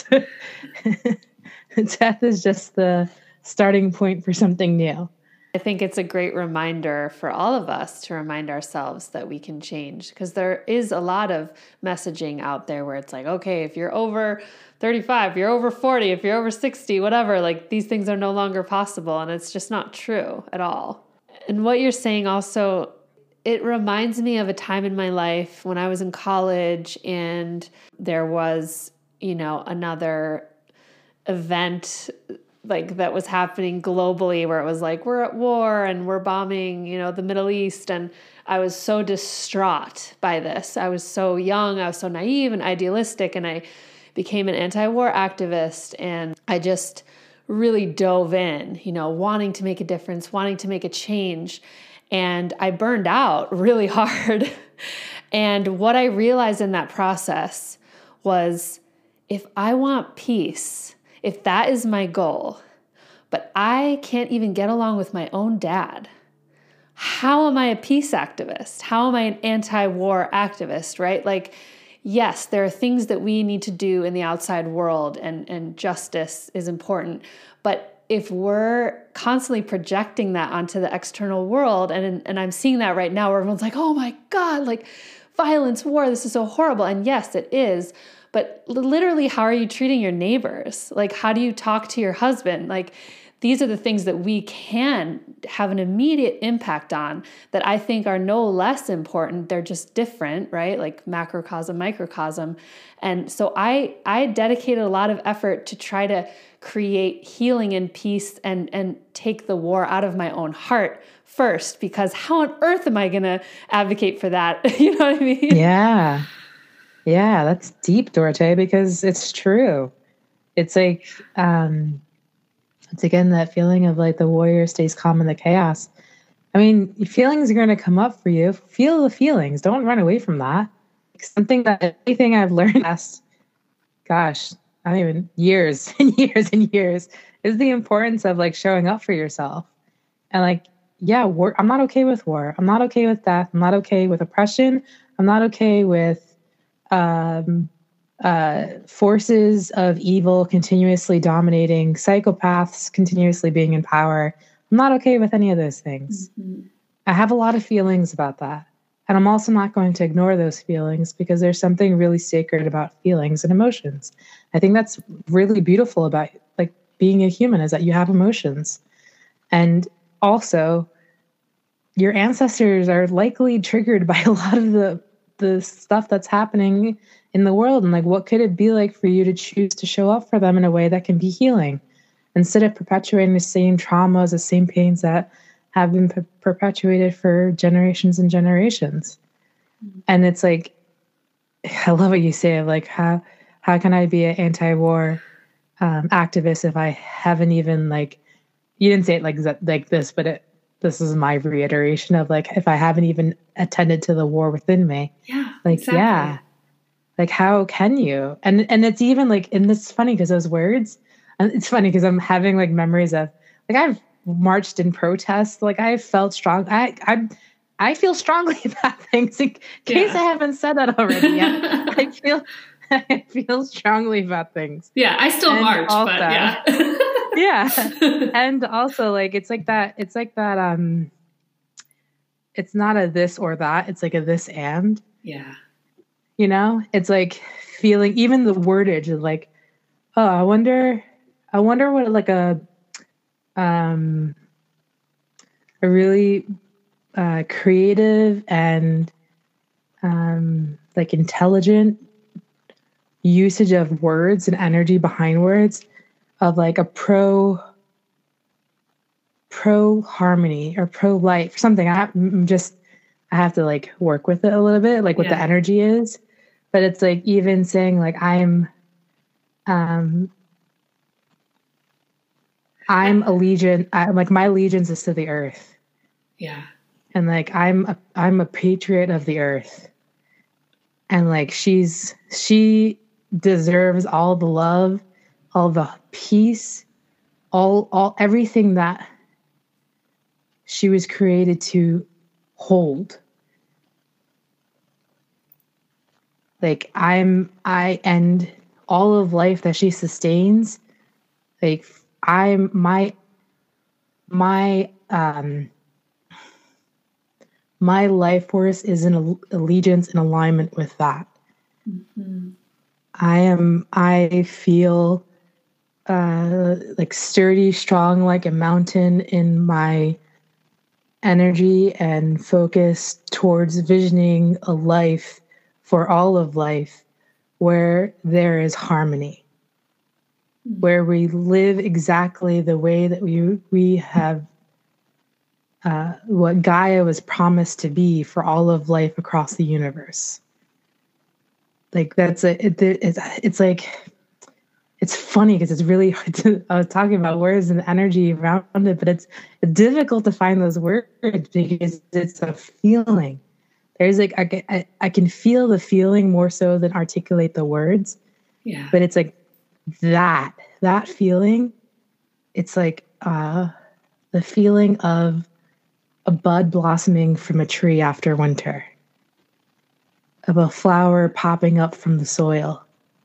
Death is just the starting point for something new. I think it's a great reminder for all of us to remind ourselves that we can change, because there is a lot of messaging out there where it's like, okay, if you're over thirty-five, if you're over forty, if you're over sixty, whatever, like these things are no longer possible. And it's just not true at all. And what you're saying also it reminds me of a time in my life when I was in college and there was, you know, another event like that was happening globally where it was like, we're at war and we're bombing, you know, the Middle East. And I was so distraught by this. I was so young. I was so naive and idealistic. And I became an anti-war activist. And I just really dove in, you know, wanting to make a difference, wanting to make a change. And I burned out really hard. And what I realized in that process was, if I want peace, if that is my goal, but I can't even get along with my own dad, how am I a peace activist? How am I an anti-war activist, right? Like, yes, there are things that we need to do in the outside world, and, and justice is important. But if we're constantly projecting that onto the external world, and, and I'm seeing that right now where everyone's like, oh my God, like violence, war, this is so horrible. And yes, it is. But literally, how are you treating your neighbors? Like, how do you talk to your husband? Like, these are the things that we can have an immediate impact on that I think are no less important. They're just different, right? Like macrocosm, microcosm. And so I, I dedicated a lot of effort to try to create healing and peace and, and take the war out of my own heart first, because how on earth am I going to advocate for that? You know what I mean? Yeah. Yeah, that's deep, Dorothée, because it's true. It's like, um, it's again that feeling of like the warrior stays calm in the chaos. I mean, feelings are going to come up for you. Feel the feelings. Don't run away from that. Something that anything I've learned last, gosh, I don't even years and years and years is the importance of like showing up for yourself. And like, yeah, war, I'm not okay with war. I'm not okay with death. I'm not okay with oppression. I'm not okay with um, uh, forces of evil continuously dominating, psychopaths continuously being in power. I'm not okay with any of those things. Mm-hmm. I have a lot of feelings about that. And I'm also not going to ignore those feelings, because there's something really sacred about feelings and emotions. I think that's really beautiful about like being a human, is that you have emotions. And also, your ancestors are likely triggered by a lot of the the stuff that's happening in the world. And like, what could it be like for you to choose to show up for them in a way that can be healing, instead of perpetuating the same traumas, the same pains that have been per- perpetuated for generations and generations. Mm-hmm. And it's like, I love what you say of like, how, how can I be an anti-war um, activist if I haven't even like, you didn't say it like, like this, but it, this is my reiteration of like, if I haven't even attended to the war within me, yeah, like, exactly. yeah, like, how can you? And, and it's even like, and it's funny because those words, and it's funny because I'm having like memories of like, I've marched in protest. Like I felt strong. I, I, I feel strongly about things in case yeah. I haven't said that already yet. I feel, I feel strongly about things. Yeah. I still and march, also, but yeah. yeah. And also like, it's like that, it's like that, um, it's not a this or that, it's like a this and. Yeah. You know, it's like feeling, even the wordage is like, oh, I wonder, I wonder what like a, um, a really uh, creative and um, like intelligent usage of words and energy behind words of like a pro pro harmony or pro life, something. I have, I'm just, I have to like work with it a little bit, like what yeah. the energy is. But it's like even saying like I'm, um, I'm allegiant. I, like my allegiance is to the earth. Yeah. And like I'm a, I'm a patriot of the earth. And like she's she deserves all the love, all the peace, all all everything that she was created to hold. Like I'm I and all of life that she sustains, like I'm my my um my life force is in allegiance and alignment with that. Mm-hmm. I am I feel uh like sturdy, strong like a mountain in my energy and focus towards visioning a life for all of life where there is harmony, where we live exactly the way that we we have uh, what Gaia was promised to be for all of life across the universe. Like that's a it, it's it's like it's funny because it's really hard to, I was talking about words and energy around it, but it's, it's difficult to find those words because it's a feeling. There's like, I, I, I can feel the feeling more so than articulate the words. Yeah. But it's like that, that feeling, it's like uh, the feeling of a bud blossoming from a tree after winter, of a flower popping up from the soil,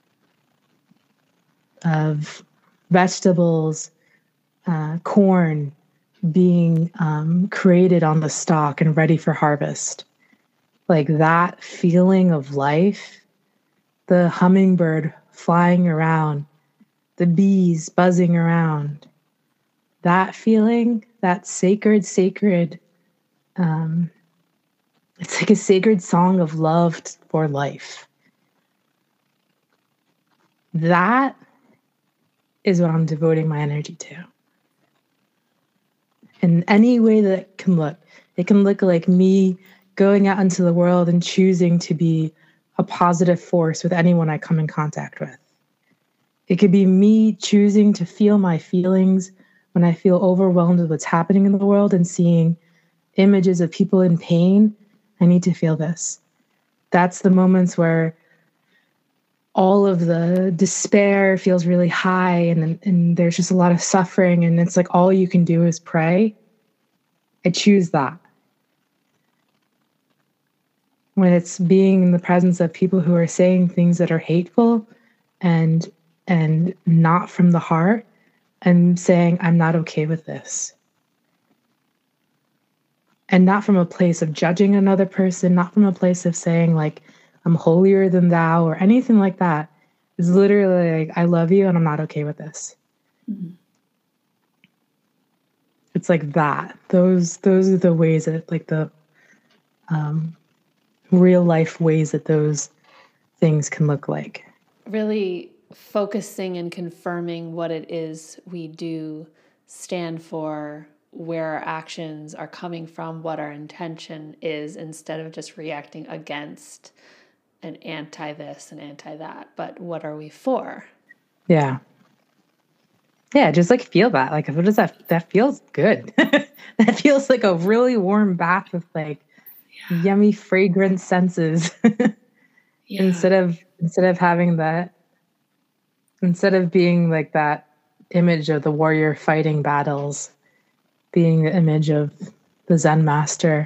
of vegetables, uh, corn being um, created on the stalk and ready for harvest. Like that feeling of life, the hummingbird flying around, the bees buzzing around, that feeling, that sacred, sacred, um, it's like a sacred song of love for life. That is what I'm devoting my energy to. In any way that it can look. It can look like me going out into the world and choosing to be a positive force with anyone I come in contact with. It could be me choosing to feel my feelings when I feel overwhelmed with what's happening in the world and seeing images of people in pain. I need to feel this. That's the moments where all of the despair feels really high and, and there's just a lot of suffering and it's like all you can do is pray. I choose that. When it's being in the presence of people who are saying things that are hateful and and not from the heart, I'm saying I'm not okay with this. And not from a place of judging another person, not from a place of saying like, I'm holier than thou or anything like that. It's literally like, I love you and I'm not okay with this. Mm-hmm. It's like that. Those those are the ways that like the um, real life ways that those things can look like. Really focusing and confirming what it is we do stand for, where our actions are coming from, what our intention is, instead of just reacting against and anti this and anti that, but what are we for? Yeah. Yeah, just like feel that. Like, what does that, that feels good. That feels like a really warm bath with like yeah. yummy, fragrant senses. Yeah. Instead of, instead of having that, instead of being like that image of the warrior fighting battles, being the image of the Zen master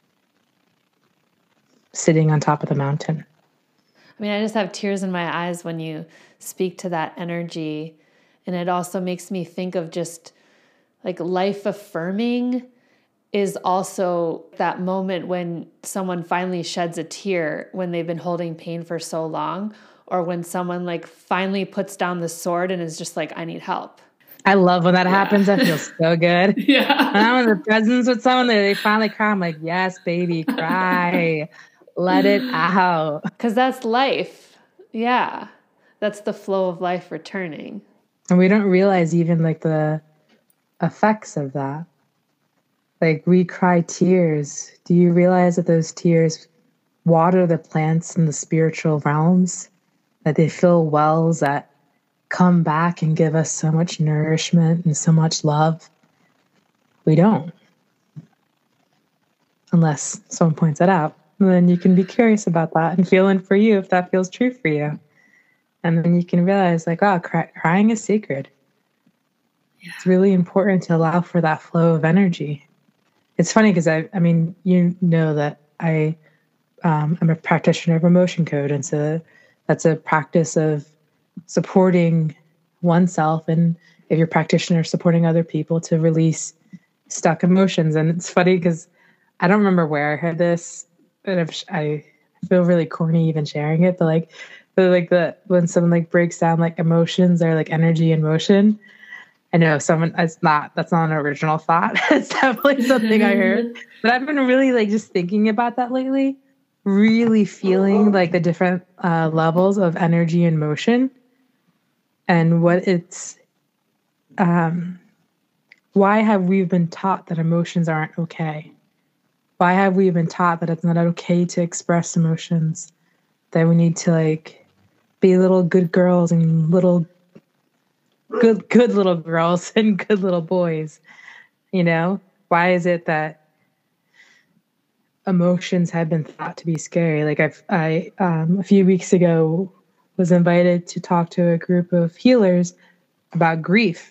sitting on top of the mountain. I mean, I just have tears in my eyes when you speak to that energy. And it also makes me think of just like life affirming is also that moment when someone finally sheds a tear when they've been holding pain for so long, or when someone like finally puts down the sword and is just like, I need help. I love when that yeah. happens. That feels so good. Yeah. When I'm in the presence with someone, they finally cry. I'm like, yes, baby, cry. Let it out. Because that's life. Yeah. That's the flow of life returning. And we don't realize even like the effects of that. Like we cry tears. Do you realize that those tears water the plants in the spiritual realms? That they fill wells that come back and give us so much nourishment and so much love? We don't. Unless someone points it out. And then you can be curious about that and feel in for you if that feels true for you. And then you can realize like, oh, cry- crying is sacred. Yeah. It's really important to allow for that flow of energy. It's funny because I, I mean, you know that I, um, I'm a practitioner of emotion code. And so that's a practice of supporting oneself. And if you're a practitioner, supporting other people to release stuck emotions. And it's funny because I don't remember where I heard this. And I feel really corny even sharing it, but like, but like the when someone like breaks down like emotions or like energy and motion, I know someone, it's not, that's not an original thought. It's definitely something I heard, but I've been really like just thinking about that lately, really feeling like the different uh, levels of energy and motion and what it's, um, why have we been taught that emotions aren't okay? Why have we been taught that it's not okay to express emotions? That we need to like be little good girls and little good good little girls and good little boys, you know? Why is it that emotions have been thought to be scary? Like I've, I um, a few weeks ago was invited to talk to a group of healers about grief,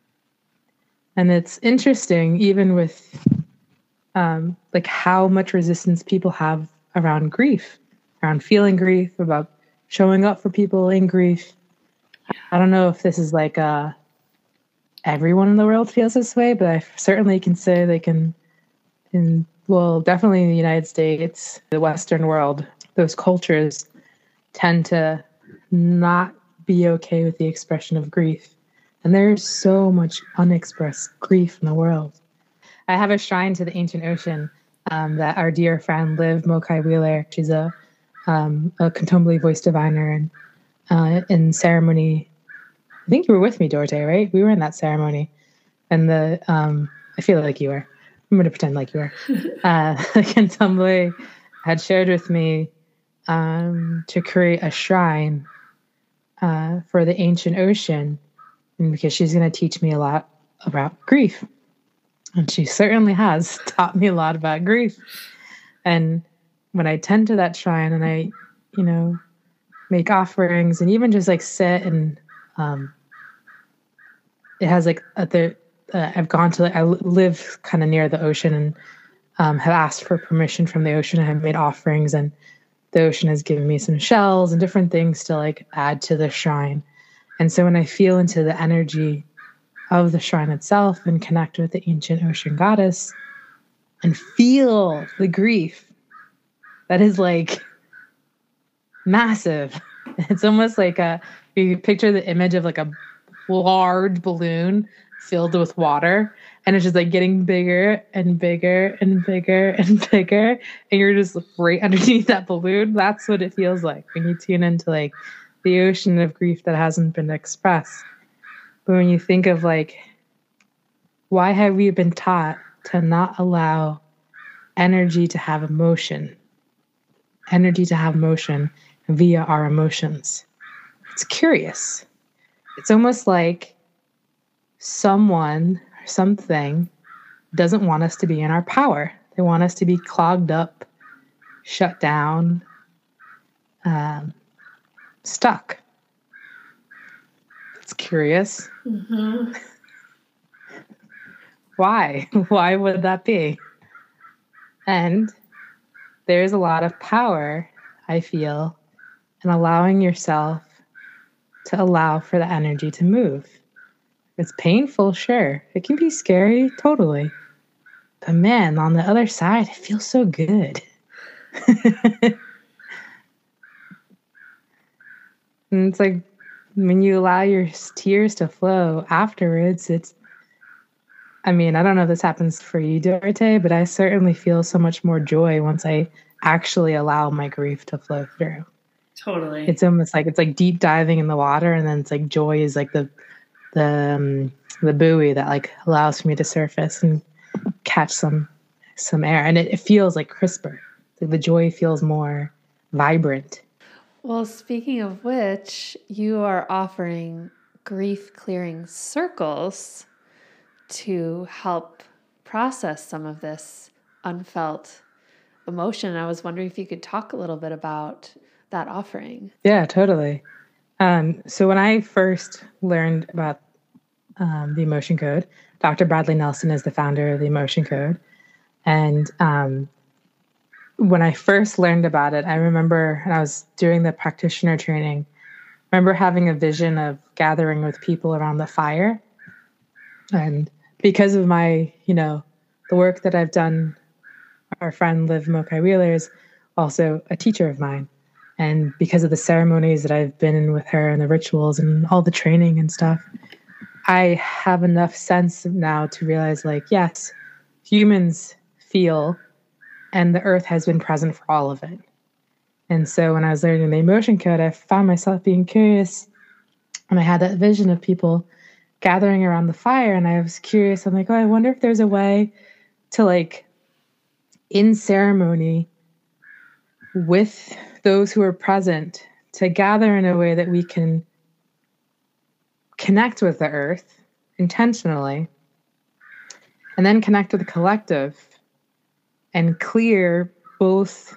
and it's interesting, even with um, like how much resistance people have around grief, around feeling grief, about showing up for people in grief. I don't know if this is like uh, everyone in the world feels this way, but I certainly can say they can, in, well, definitely in the United States, the Western world, those cultures tend to not be okay with the expression of grief. And there's so much unexpressed grief in the world. I have a shrine to the ancient ocean um, that our dear friend Liv Mokai Wheeler, she's a, um, a Candomblé voice diviner, and uh, in ceremony, I think you were with me, Dorte, right? We were in that ceremony. And the, um, I feel like you were. I'm going to pretend like you were. Uh, Candomblé had shared with me um, to create a shrine uh, for the ancient ocean, and because she's going to teach me a lot about grief. And she certainly has taught me a lot about grief. And when I tend to that shrine and I, you know, make offerings and even just like sit and um, it has like at the, uh, I've gone to, like, I live kind of near the ocean and um, have asked for permission from the ocean. I have made offerings, and the ocean has given me some shells and different things to like add to the shrine. And so when I feel into the energy of the shrine itself and connect with the ancient ocean goddess and feel the grief that is like massive. It's almost like a, you picture the image of like a large balloon filled with water, and it's just like getting bigger and bigger and bigger and bigger, and you're just right underneath that balloon. That's what it feels like when you tune into like the ocean of grief that hasn't been expressed. But when you think of like, why have we been taught to not allow energy to have emotion, energy to have motion via our emotions? It's curious. It's almost like someone or something doesn't want us to be in our power. They want us to be clogged up, shut down, um, stuck. It's curious. Mm-hmm. Why? Why would that be? And there's a lot of power, I feel, in allowing yourself to allow for the energy to move. It's painful, sure. It can be scary, totally. But man, on the other side, it feels so good. And it's like when you allow your tears to flow afterwards, it's, I mean, I don't know if this happens for you, Dorte, but I certainly feel so much more joy once I actually allow my grief to flow through. Totally. It's almost like, it's like deep diving in the water, and then it's like joy is like the, the, um, the buoy that like allows me to surface and catch some, some air. And it, it feels like crisper. Like the joy feels more vibrant. Well, speaking of which, you are offering grief clearing circles to help process some of this unfelt emotion. I was wondering if you could talk a little bit about that offering. Yeah, totally. Um, so when I first learned about um, the Emotion Code, Doctor Bradley Nelson is the founder of the Emotion Code. And um, when I first learned about it, I remember, and I was doing the practitioner training, I remember having a vision of gathering with people around the fire. And because of my, you know, the work that I've done, our friend Liv Mokai Wheeler is also a teacher of mine. And because of the ceremonies that I've been in with her and the rituals and all the training and stuff, I have enough sense now to realize, like, yes, humans feel, and the earth has been present for all of it. And so when I was learning the emotion code, I found myself being curious, and I had that vision of people gathering around the fire, and I was curious. I'm like, oh, I wonder if there's a way to, like, in ceremony with those who are present, to gather in a way that we can connect with the earth intentionally, and then connect with the collective and clear both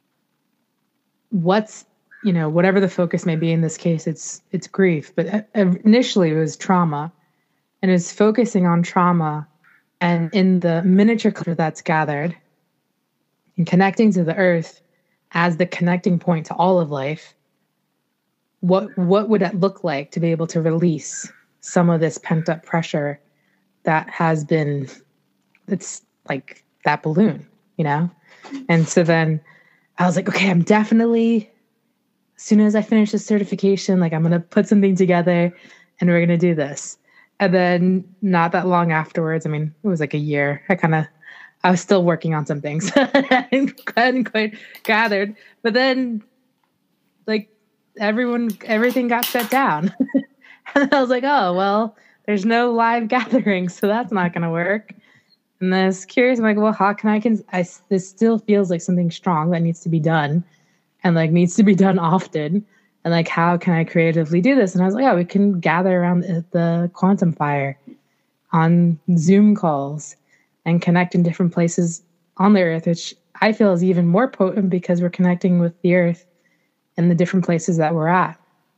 what's, you know, whatever the focus may be. In this case, it's it's grief, but initially it was trauma, and it's focusing on trauma, and in the miniature collective that's gathered and connecting to the earth as the connecting point to all of life. What what would it look like to be able to release some of this pent up pressure that has been, it's like that balloon, you know? And so then I was like, okay, I'm definitely, as soon as I finish this certification, like, I'm going to put something together and we're going to do this. And then not that long afterwards, I mean, it was like a year, I kind of, I was still working on some things. I hadn't quite gathered. But then, like, everyone, everything got shut down. And I was like, oh, well, there's no live gathering, so that's not going to work. And then I was curious. I'm like, well, how can I, can I, this still feels like something strong that needs to be done, and, like, needs to be done often. And, like, how can I creatively do this? And I was like, oh, we can gather around the, the quantum fire on Zoom calls and connect in different places on the earth, which I feel is even more potent because we're connecting with the earth and the different places that we're at.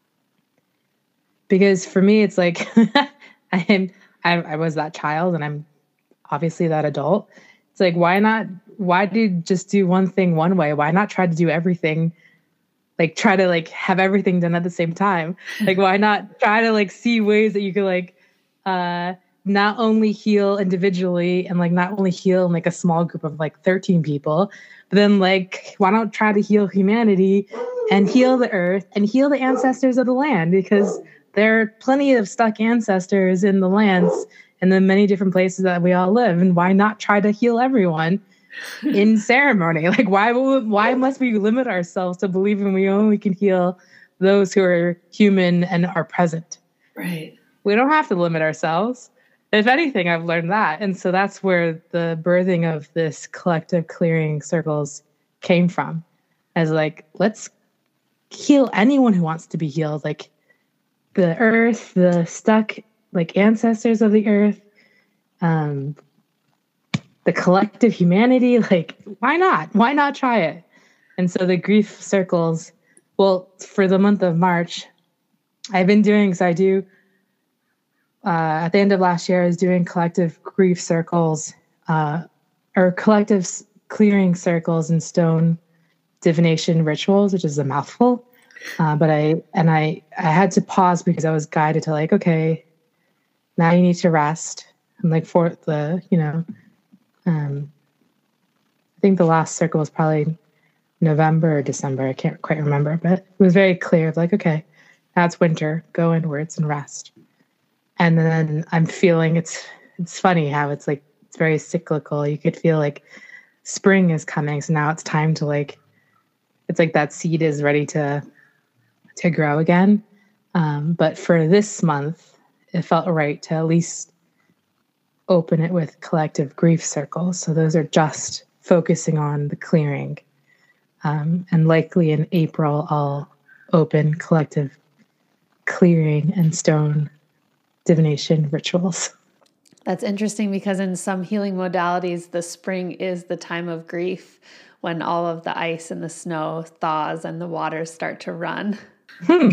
Because for me, it's like, I am, I, I was that child, and I'm obviously that adult. It's like, why not, why do just do one thing one way? Why not try to do everything, like, try to, like, have everything done at the same time? Like, why not try to, like, see ways that you could, like, uh, not only heal individually and, like, not only heal in, like, a small group of, like, thirteen people, but then, like, why not try to heal humanity and heal the earth and heal the ancestors of the land? Because there are plenty of stuck ancestors in the lands and the many different places that we all live. And why not try to heal everyone in ceremony? Like, why why must we limit ourselves to believing we only can heal those who are human and are present? Right. We don't have to limit ourselves. If anything, I've learned that. And so that's where the birthing of this collective clearing circles came from. As, like, let's heal anyone who wants to be healed. Like, the earth, the stuck, like, ancestors of the earth, um, the collective humanity. Like, why not? Why not try it? And so the grief circles, well, for the month of March, I've been doing, so I do, uh, at the end of last year, I was doing collective grief circles, uh, or collective clearing circles and stone divination rituals, which is a mouthful. Uh, but I, and I, I had to pause because I was guided to, like, okay, now you need to rest. And, like, for the, you know, um, I think the last circle was probably November or December. I can't quite remember, but it was very clear of, like, okay, now it's winter, go inwards and rest. And then I'm feeling, it's, it's funny how it's, like, it's very cyclical. You could feel like spring is coming. So now it's time to, like, it's like that seed is ready to, to grow again. Um, but for this month, it felt right to at least open it with collective grief circles. So those are just focusing on the clearing. Um, and likely in April, I'll open collective clearing and stone divination rituals. That's interesting because in some healing modalities, the spring is the time of grief, when all of the ice and the snow thaws and the waters start to run. Hmm.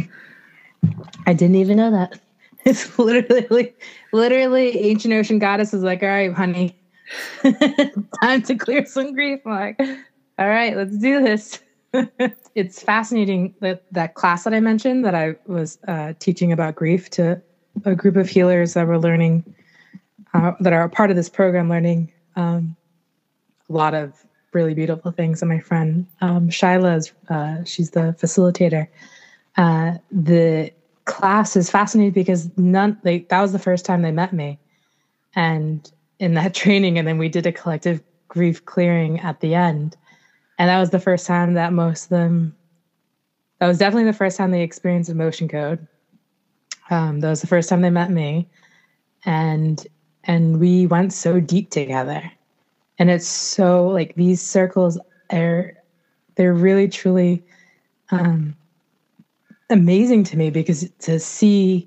I didn't even know that. It's literally, literally ancient ocean goddess is like, all right, honey, time to clear some grief. I'm like, all right, let's do this. It's fascinating that that class that I mentioned that I was uh, teaching about grief to a group of healers that were learning, uh, that are a part of this program, learning um, a lot of really beautiful things. And my friend um, Shyla, is, uh, she's the facilitator. Uh, the class is fascinating because none, like, that was the first time they met me. And in that training, and then we did a collective grief clearing at the end. And that was the first time that most of them, that was definitely the first time they experienced emotion code. Um, that was the first time they met me. And, and we went so deep together. And it's so, like, these circles are, they're really, truly um, amazing to me, because to see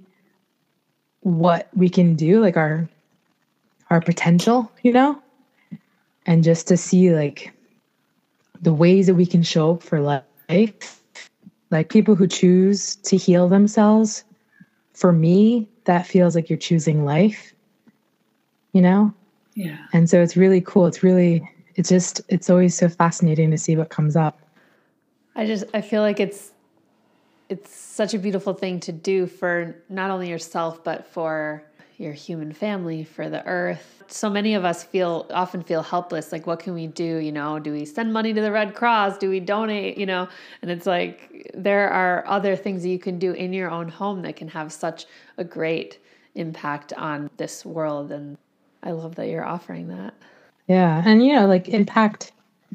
what we can do, like our, our potential, you know, and just to see, like, the ways that we can show up for life, like people who choose to heal themselves. For me, that feels like you're choosing life, you know? Yeah. And so it's really cool. It's really, it's just, it's always so fascinating to see what comes up. I just, I feel like it's, it's such a beautiful thing to do for not only yourself, but for your human family, for the earth. So many of us feel, often feel helpless. Like, what can we do? You know, do we send money to the Red Cross? Do we donate? You know, and it's like, there are other things that you can do in your own home that can have such a great impact on this world. And I love that you're offering that. Yeah. And, you know, like, impact,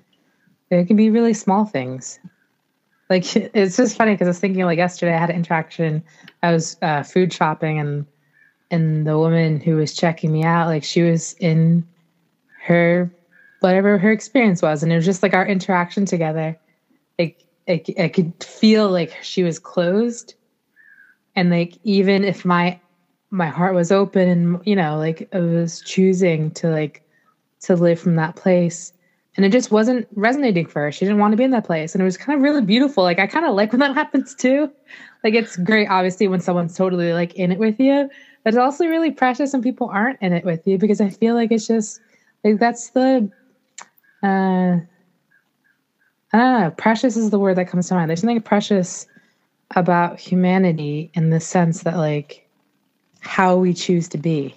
it can be really small things. Like, it's just funny because I was thinking, like, yesterday I had an interaction. I was uh, food shopping, and and the woman who was checking me out, like, she was in her, whatever her experience was. And it was just like our interaction together. Like, I, I could feel like she was closed. And, like, even if my, my heart was open and, you know, like, I was choosing to, like, to live from that place, and it just wasn't resonating for her. She didn't want to be in that place. And it was kind of really beautiful. Like, I kind of like when that happens too. Like, it's great, obviously, when someone's totally, like, in it with you. But it's also really precious when people aren't in it with you, because I feel like it's just, like, that's the, uh, I don't know, precious is the word that comes to mind. There's something precious about humanity in the sense that, like, how we choose to be.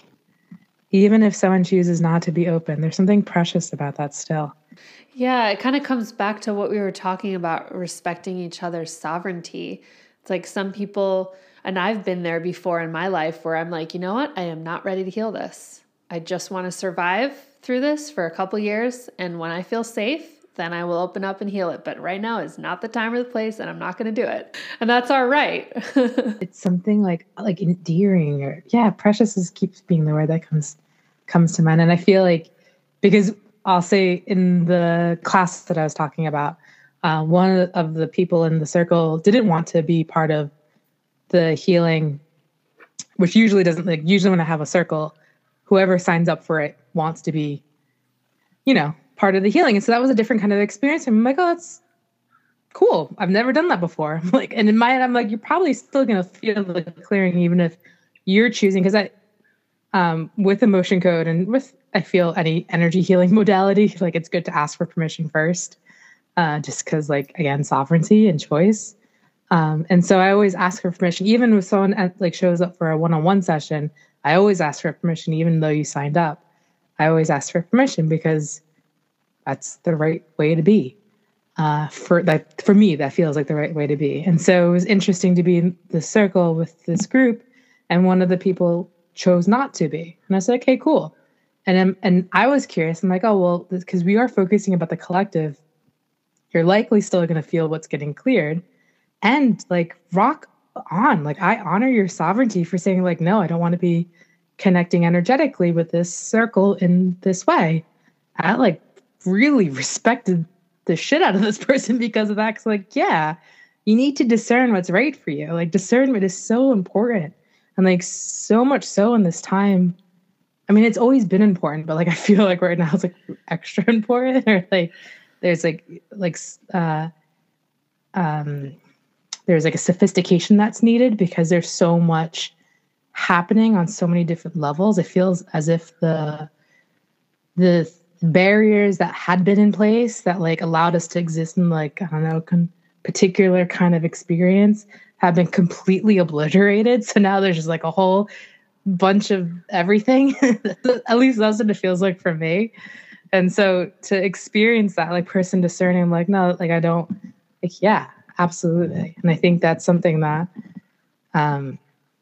Even if someone chooses not to be open, there's something precious about that still. Yeah, it kind of comes back to what we were talking about, respecting each other's sovereignty. It's like some people, and I've been there before in my life, where I'm like, you know what? I am not ready to heal this. I just want to survive through this for a couple years. And when I feel safe, then I will open up and heal it. But right now is not the time or the place, and I'm not going to do it. And that's all right. It's something like, like endearing, or, yeah, precious is, keeps being the word that comes, comes to mind. And I feel like, because I'll say in the class that I was talking about, uh, one of the people in the circle didn't want to be part of the healing, which usually doesn't, like, usually when I have a circle, whoever signs up for it wants to be, you know, part of the healing. And so that was a different kind of experience. And I'm like, oh, that's cool. I've never done that before. Like, and in my head, I'm like, you're probably still going to feel the clearing, even if you're choosing, because I, um, with emotion code and with, I feel, any energy healing modality, like, it's good to ask for permission first, uh, just because, like, again, sovereignty and choice. Um, and so I always ask for permission, even if someone at, like, shows up for a one-on-one session. I always ask for permission, even though you signed up. I always ask for permission, because that's the right way to be. Uh, for that, for me, that feels like the right way to be. And so it was interesting to be in the circle with this group, and one of the people chose not to be. And I said, okay, cool. And I'm, and I was curious. I'm like, oh, well, because we are focusing about the collective, you're likely still going to feel what's getting cleared, and, like, rock on. Like, I honor your sovereignty for saying, like, no, I don't want to be connecting energetically with this circle in this way. I, like, really respected the shit out of this person because of that. Cause, like, yeah, you need to discern what's right for you. Like, discernment is so important. And, like, so much so in this time. I mean, it's always been important, but, like, I feel like right now it's, like, extra important. Or, like, there's like, like, uh, um, there's, like, a sophistication that's needed, because there's so much happening on so many different levels. It feels as if the, the barriers that had been in place that, like, allowed us to exist in, like, I don't know, con- particular kind of experience have been completely obliterated. So now there's just, like, a whole bunch of everything. At least that's what it feels like for me. And so to experience that, like, person discerning, I'm like, no, like, I don't, like, yeah, absolutely. And I think that's something that um,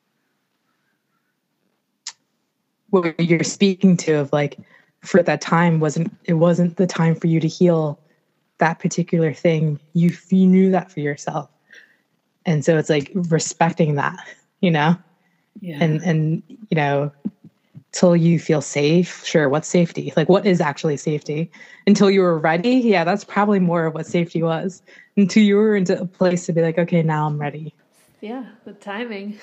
what you're speaking to of like, for that time wasn't, it wasn't the time for you to heal that particular thing. You, you knew that for yourself. And so it's like respecting that, you know, yeah. and, and, you know, till you feel safe. Sure. What's safety? Like, what is actually safety? Until you were ready. Yeah. That's probably more of what safety was, until you were into a place to be like, okay, now I'm ready. Yeah. The timing.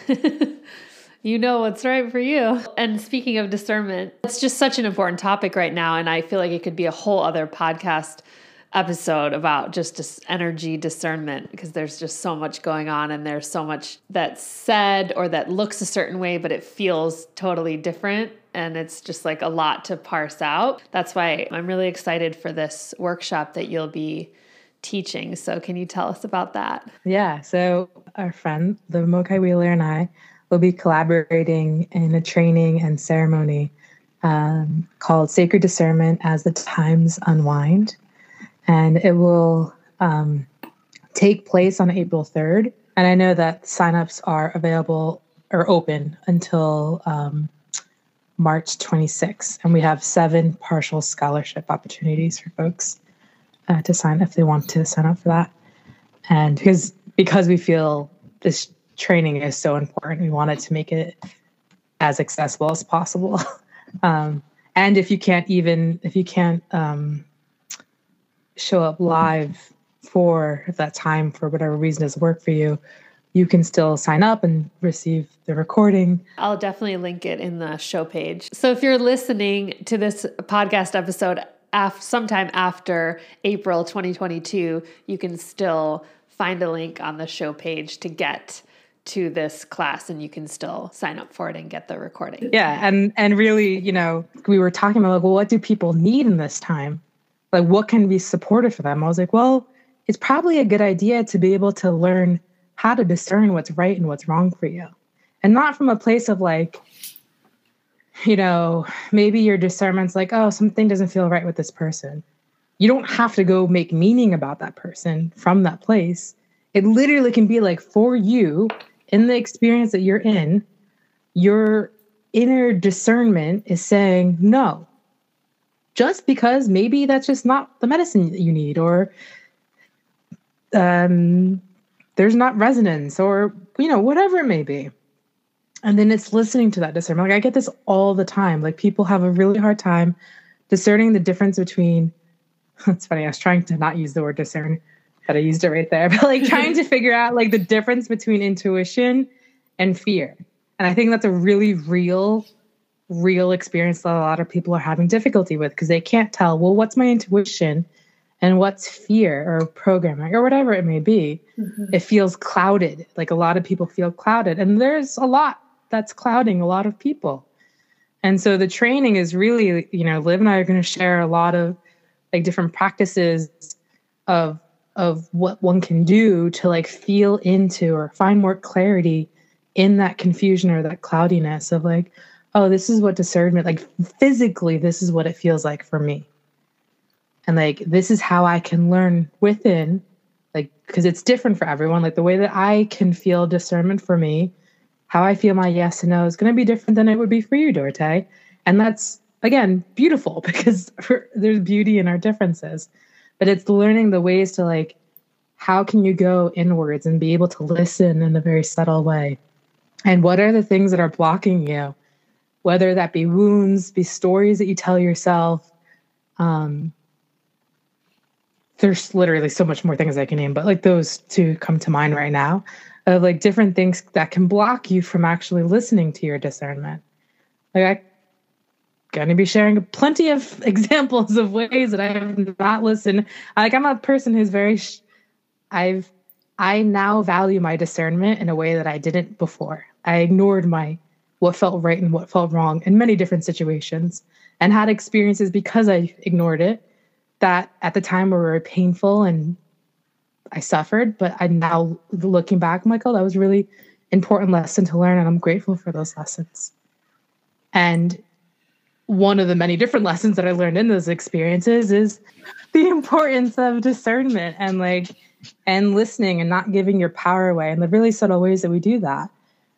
You know what's right for you. And speaking of discernment, it's just such an important topic right now. And I feel like it could be a whole other podcast episode about just dis- energy discernment, because there's just so much going on, and there's so much that's said or that looks a certain way, but it feels totally different. And it's just like a lot to parse out. That's why I'm really excited for this workshop that you'll be teaching. So can you tell us about that? Yeah. So our friend, the Mokai Wheeler, and I will be collaborating in a training and ceremony um, called Sacred Discernment as the Times Unwind. And it will um, take place on April third. And I know that signups are available or open until um, March twenty-sixth. And we have seven partial scholarship opportunities for folks uh, to sign if they want to sign up for that. And because, because we feel this training is so important, we wanted to make it as accessible as possible. um, and if you can't even, if you can't um, show up live for that time, for whatever reason doesn't work for you, you can still sign up and receive the recording. I'll definitely link it in the show page. So if you're listening to this podcast episode af- sometime after April twenty twenty-two, you can still find a link on the show page to get to this class, and you can still sign up for it and get the recording. Yeah. And, and really, you know, we were talking about like, well, what do people need in this time? Like, what can be supportive for them? I was like, well, it's probably a good idea to be able to learn how to discern what's right and what's wrong for you. And not from a place of like, you know, maybe your discernment's like, oh, something doesn't feel right with this person. You don't have to go make meaning about that person from that place. It literally can be like, for you, in the experience that you're in, your inner discernment is saying no. Just because maybe that's just not the medicine that you need, or um, there's not resonance, or, you know, whatever it may be. And then it's listening to that discernment. Like, I get this all the time. Like, people have a really hard time discerning the difference between, it's funny, I was trying to not use the word discern, but I used it right there, but like trying to figure out like the difference between intuition and fear. And I think that's a really real real experience that a lot of people are having difficulty with, because they can't tell, well, what's my intuition and what's fear or programming or whatever it may be. Mm-hmm. It feels clouded. Like, a lot of people feel clouded, and there's a lot that's clouding a lot of people. And so the training is really, you know, Liv and I are going to share a lot of like different practices of of what one can do to like feel into or find more clarity in that confusion or that cloudiness of like, oh, this is what discernment, like physically, this is what it feels like for me. And like, this is how I can learn within, like, because it's different for everyone. Like, the way that I can feel discernment for me, how I feel my yes and no is going to be different than it would be for you, Dorte. And that's, again, beautiful, because there's beauty in our differences. But it's learning the ways to like, how can you go inwards and be able to listen in a very subtle way? And what are the things that are blocking you? Whether that be wounds, be stories that you tell yourself. Um, there's literally so much more things I can name, but like those two come to mind right now, of like different things that can block you from actually listening to your discernment. Like, I'm going to be sharing plenty of examples of ways that I have not listened. Like, I'm a person who's very, sh- I've, I now value my discernment in a way that I didn't before. I ignored my what felt right and what felt wrong in many different situations, and had experiences because I ignored it that at the time were very painful and I suffered. But I now, looking back, I'm like, oh, that was a really important lesson to learn, and I'm grateful for those lessons. And one of the many different lessons that I learned in those experiences is the importance of discernment and like, and listening and not giving your power away, and the really subtle ways that we do that.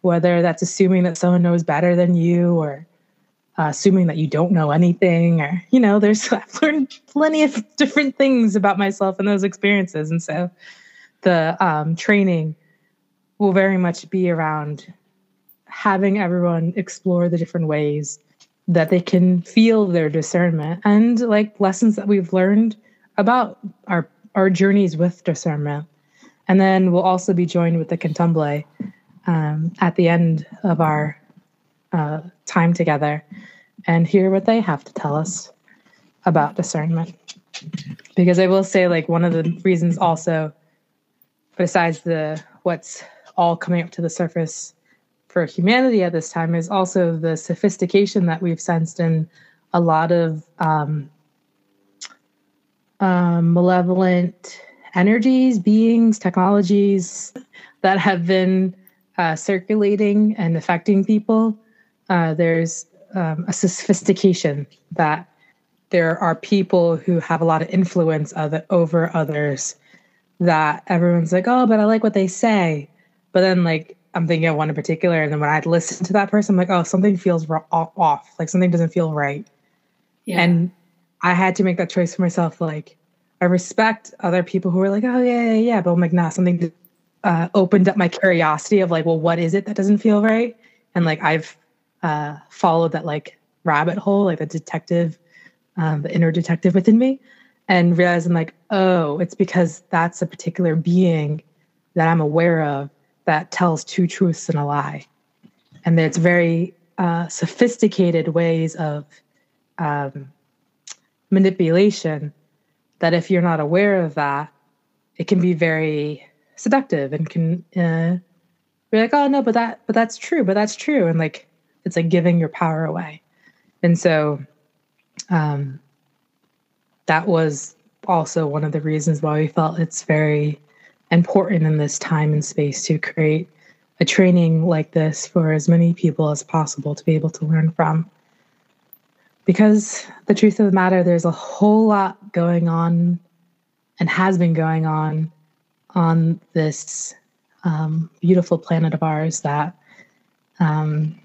whether that's assuming that someone knows better than you, or uh, assuming that you don't know anything, or, you know, there's, I've learned plenty of different things about myself in those experiences. And so the um, training will very much be around having everyone explore the different ways that they can feel their discernment, and like lessons that we've learned about our, our journeys with discernment. And then we'll also be joined with the Candomblé um, at the end of our uh, time together, and hear what they have to tell us about discernment. Because I will say, like, one of the reasons also, besides the what's all coming up to the surface for humanity at this time, is also the sophistication that we've sensed in a lot of um, um, malevolent energies, beings, technologies that have been uh, circulating and affecting people. Uh, there's um, a sophistication that there are people who have a lot of influence other, over others, that everyone's like, oh, but I like what they say. But then, like, I'm thinking of one in particular, and then when I'd listen to that person, I'm like, oh, something feels ro- off. Like, something doesn't feel right. Yeah. And I had to make that choice for myself. Like, I respect other people who are like, oh, yeah, yeah, yeah. But I'm like, nah, something uh, opened up my curiosity of like, well, what is it that doesn't feel right? And like, I've uh, followed that like rabbit hole, like the detective, um, the inner detective within me, and realized I'm like, oh, it's because that's a particular being that I'm aware of that tells two truths and a lie. And there's very uh, sophisticated ways of um, manipulation that if you're not aware of that, it can be very seductive and can uh, be like, oh no, but that, but that's true, but that's true. And like, it's like giving your power away. And so um, that was also one of the reasons why we felt it's very important in this time and space to create a training like this for as many people as possible to be able to learn from. Because the truth of the matter, there's a whole lot going on and has been going on on this um, beautiful planet of ours that um,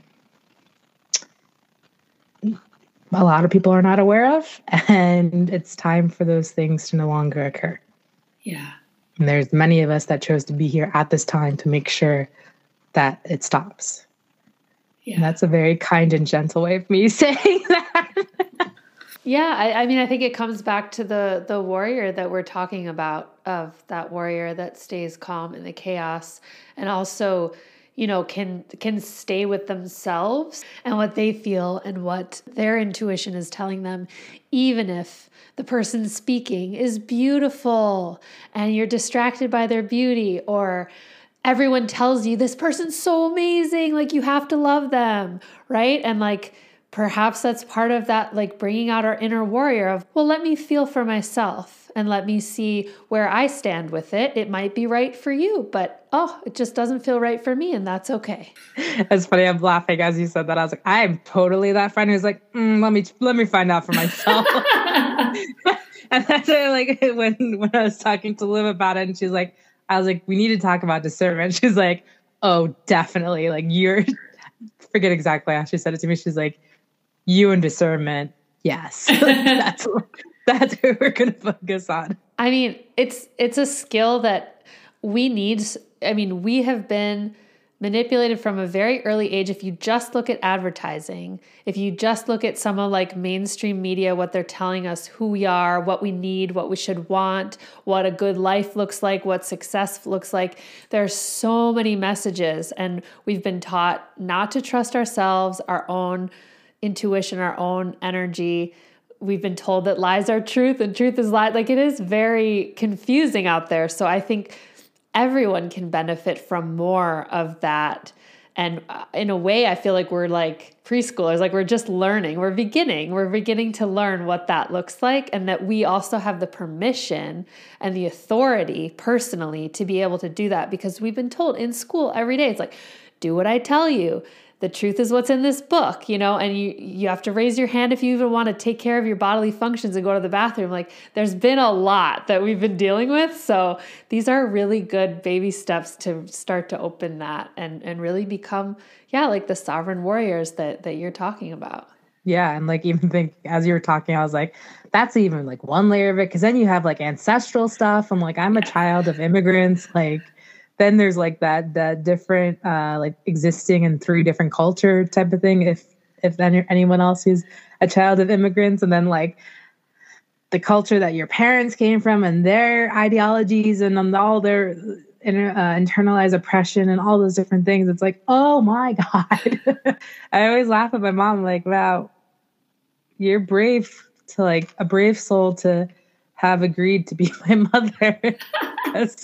a lot of people are not aware of, and it's time for those things to no longer occur. Yeah. And there's many of us that chose to be here at this time to make sure that it stops. Yeah. And that's a very kind and gentle way of me saying that. Yeah, I, I mean, I think it comes back to the the warrior that we're talking about, of that warrior that stays calm in the chaos, and also, you know, can can stay with themselves and what they feel and what their intuition is telling them, even if the person speaking is beautiful and you're distracted by their beauty, or everyone tells you this person's so amazing, like you have to love them, right? And like, perhaps that's part of that, like bringing out our inner warrior of, well, let me feel for myself and let me see where I stand with it. It might be right for you, but oh, it just doesn't feel right for me, and that's okay. It's funny. I'm laughing as you said that. I was like, I am totally that friend who's like, mm, let me let me find out for myself. And that's why, like, when when I was talking to Liv about it, and she's like, I was like, we need to talk about discernment. She's like, oh, definitely. Like, you're, forget exactly how she said it to me. She's like, you and discernment, yes. that's that's who we're going to focus on. I mean, it's it's a skill that we need. I mean, we have been manipulated from a very early age. If you just look at advertising, if you just look at some of like mainstream media, what they're telling us who we are, what we need, what we should want, what a good life looks like, what success looks like. There's so many messages, and we've been taught not to trust ourselves, our own intuition, our own energy. We've been told that lies are truth and truth is lie. Like, it is very confusing out there. So I think everyone can benefit from more of that. And in a way, I feel like we're like preschoolers, like we're just learning, we're beginning, we're beginning to learn what that looks like. And that we also have the permission and the authority personally to be able to do that, because we've been told in school every day, it's like, do what I tell you. the truth is what's in this book, you know, and you, you have to raise your hand if you even want to take care of your bodily functions and go to the bathroom. Like there's been a lot that we've been dealing with. So these are really good baby steps to start to open that and, and really become, yeah, like the sovereign warriors that, that you're talking about. Yeah. And like, even think as you were talking, I was like, that's even like one layer of it. Cause then you have like ancestral stuff. I'm like, I'm a child of immigrants. Like, then there's like that, that different, uh, like existing in three different culture type of thing. If, if any, anyone else is a child of immigrants, and then like the culture that your parents came from and their ideologies and um, all their inter, uh, internalized oppression and all those different things. It's like, oh my God. I always laugh at my mom, like, wow, you're brave to like a brave soul to have agreed to be my mother. Because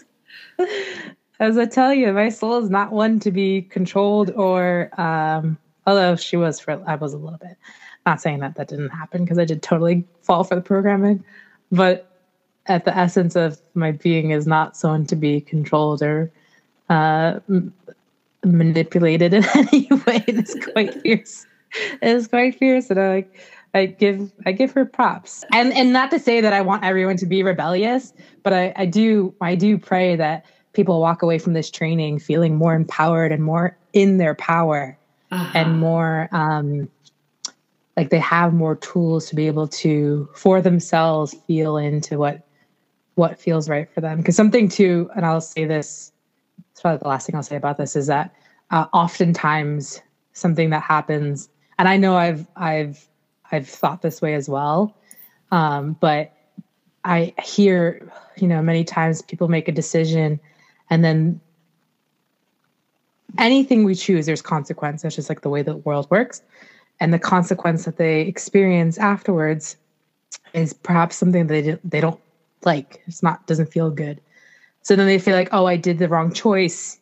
as I tell you, my soul is not one to be controlled or, um, although she was for, I was a little bit, not saying that that didn't happen because I did totally fall for the programming, but at the essence of my being is not someone to be controlled or uh, m- manipulated in any way. It's quite fierce. It's quite fierce, and I like. I give I give her props, and and not to say that I want everyone to be rebellious, but I, I do I do pray that people walk away from this training feeling more empowered and more in their power, uh-huh. and more um, like they have more tools to be able to for themselves feel into what what feels right for them. Because something too, and I'll say this, it's probably the last thing I'll say about this, is that uh, oftentimes something that happens, and I know I've I've I've thought this way as well. Um, but I hear, you know, many times people make a decision and then anything we choose, there's consequence. That's just like the way the world works. And the consequence that they experience afterwards is perhaps something they, they don't like. It's not, doesn't feel good. So then they feel like, oh, I did the wrong choice.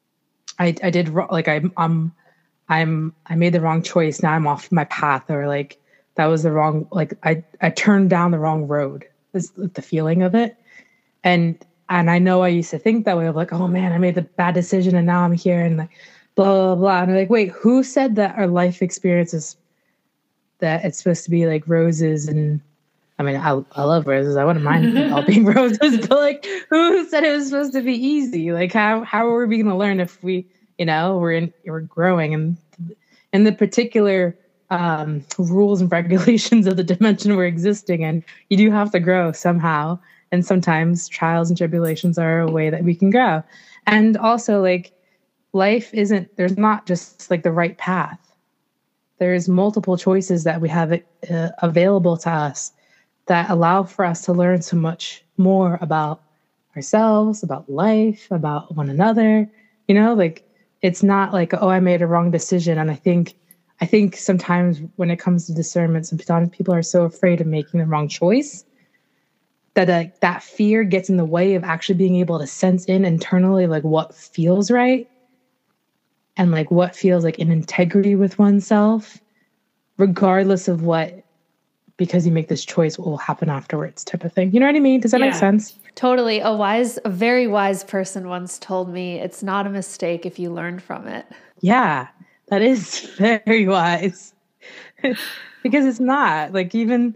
I, I did wrong. Like I, I'm, I'm, I made the wrong choice. Now I'm off my path, or like, that was the wrong, like I, I turned down the wrong road is the feeling of it. And, and I know I used to think that way of like, oh man, I made the bad decision and now I'm here and like, blah, blah, blah. And I'm like, wait, who said that our life experiences, that it's supposed to be like roses? And I mean, I, I love roses. I wouldn't mind all being roses, but like, who said it was supposed to be easy? Like how, how are we going to learn if we, you know, we're in, we're growing and in the particular um, rules and regulations of the dimension we're existing in, you do have to grow somehow. And sometimes trials and tribulations are a way that we can grow. And also like life isn't, there's not just like the right path. There's multiple choices that we have uh, available to us that allow for us to learn so much more about ourselves, about life, about one another. You know, like it's not like, oh, I made a wrong decision. And I think I think sometimes when it comes to discernment, sometimes people are so afraid of making the wrong choice that uh, that fear gets in the way of actually being able to sense in internally like what feels right and like what feels like in integrity with oneself, regardless of what, because you make this choice, what will happen afterwards type of thing. You know what I mean? Does that yeah. make sense? Totally. A wise, a very wise person once told me it's not a mistake if you learn from it. Yeah. That is very wise because it's not like, even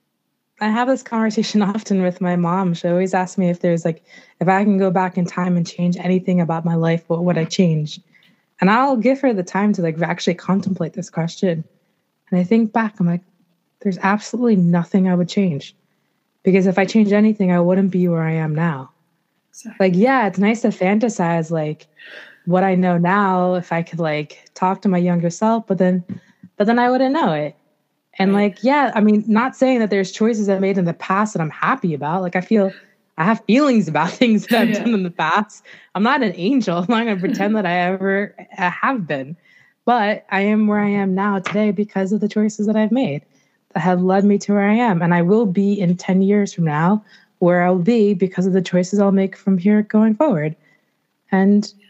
I have this conversation often with my mom. She always asks me if there's like, if I can go back in time and change anything about my life, what would I change? And I'll give her the time to like actually contemplate this question. And I think back, I'm like, there's absolutely nothing I would change, because if I changed anything, I wouldn't be where I am now. Exactly. Like, yeah, it's nice to fantasize like what I know now, if I could like talk to my younger self, but then, but then I wouldn't know it. And right. like, yeah, I mean, not saying that there's choices I made in the past that I'm happy about. Like, I feel I have feelings about things that I've yeah. done in the past. I'm not an angel. I'm not going to pretend that I ever have been, but I am where I am now today because of the choices that I've made that have led me to where I am. And I will be in ten years from now where I'll be because of the choices I'll make from here going forward. And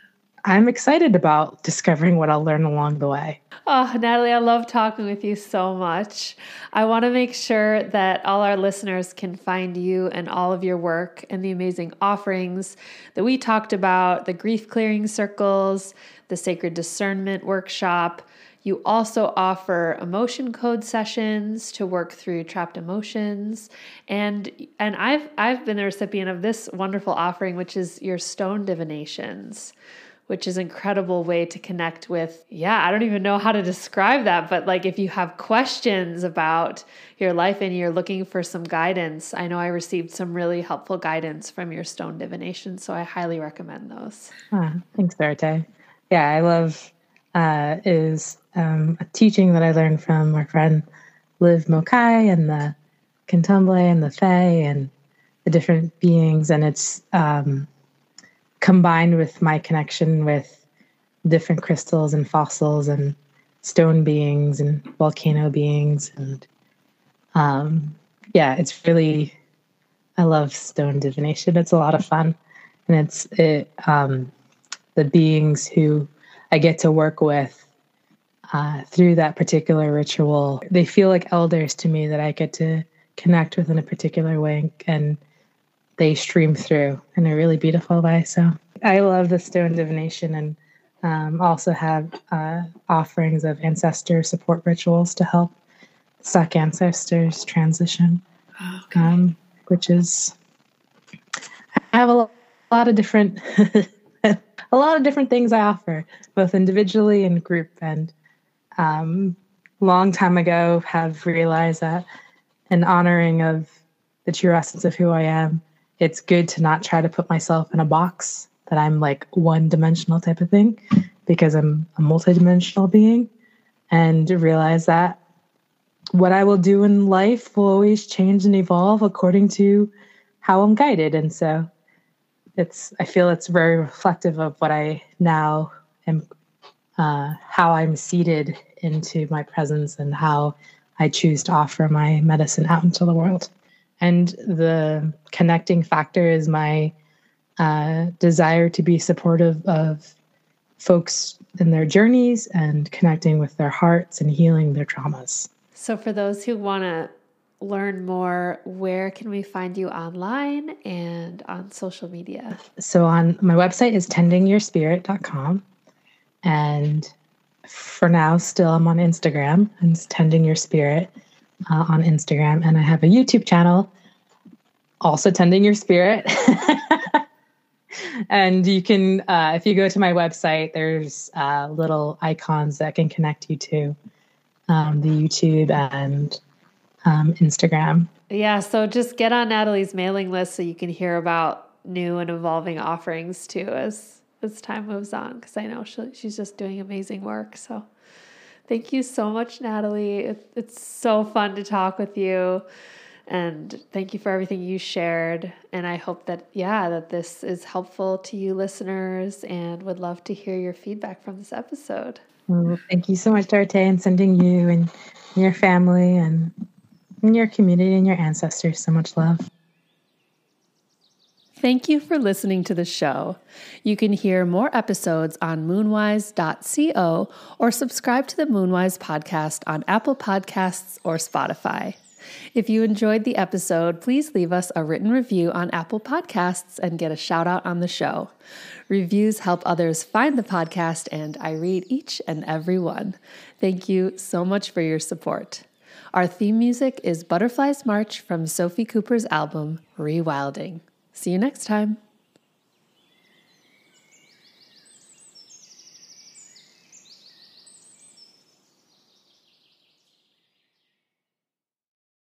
I'm excited about discovering what I'll learn along the way. Oh, Natalie, I love talking with you so much. I want to make sure that all our listeners can find you and all of your work and the amazing offerings that we talked about, the grief clearing circles, the sacred discernment workshop. You also offer emotion code sessions to work through trapped emotions. And and I've I've been a recipient of this wonderful offering, which is your stone divinations, which is an incredible way to connect with, yeah, I don't even know how to describe that, but like if you have questions about your life and you're looking for some guidance, I know I received some really helpful guidance from your stone divination, so I highly recommend those. Ah, thanks, Dorte. Yeah, I love uh, is um, a teaching that I learned from our friend Liv Mokai and the Cantumble and the Fae and the different beings, and it's um, combined with my connection with different crystals and fossils and stone beings and volcano beings. And um, yeah, it's really, I love stone divination. It's a lot of fun. And it's it um, the beings who I get to work with uh, through that particular ritual, they feel like elders to me that I get to connect with in a particular way, and they stream through in a really beautiful way. So I love the stone divination, and um, also have uh, offerings of ancestor support rituals to help suck ancestors transition, okay. um, which is, I have a lot of different, a lot of different things I offer, both individually and group. And um, long time ago have realized that in honoring of the true essence of who I am, it's good to not try to put myself in a box that I'm like one dimensional type of thing, because I'm a multidimensional being, and to realize that what I will do in life will always change and evolve according to how I'm guided. And so it's, I feel it's very reflective of what I now am, uh, how I'm seated into my presence and how I choose to offer my medicine out into the world. And the connecting factor is my uh, desire to be supportive of folks in their journeys and connecting with their hearts and healing their traumas. So for those who want to learn more, where can we find you online and on social media? So on my website is tending your spirit dot com. And for now, still I'm on Instagram, and it's Tending Your Spirit uh, on Instagram. And I have a YouTube channel, also Tending Your Spirit. And you can, uh, if you go to my website, there's uh, little icons that can connect you to um, the YouTube and um, Instagram. Yeah, so just get on Natalie's mailing list so you can hear about new and evolving offerings too as as time moves on, because I know she, she's just doing amazing work. So thank you so much, Natalie. It, it's so fun to talk with you. And thank you for everything you shared. And I hope that, yeah, that this is helpful to you listeners, and would love to hear your feedback from this episode. Well, thank you so much, Dorte, and sending you and your family and your community and your ancestors so much love. Thank you for listening to the show. You can hear more episodes on moonwise dot co or subscribe to the Moonwise podcast on Apple Podcasts or Spotify. If you enjoyed the episode, please leave us a written review on Apple Podcasts and get a shout out on the show. Reviews help others find the podcast, and I read each and every one. Thank you so much for your support. Our theme music is Butterflies March from Sophie Cooper's album, Rewilding. See you next time.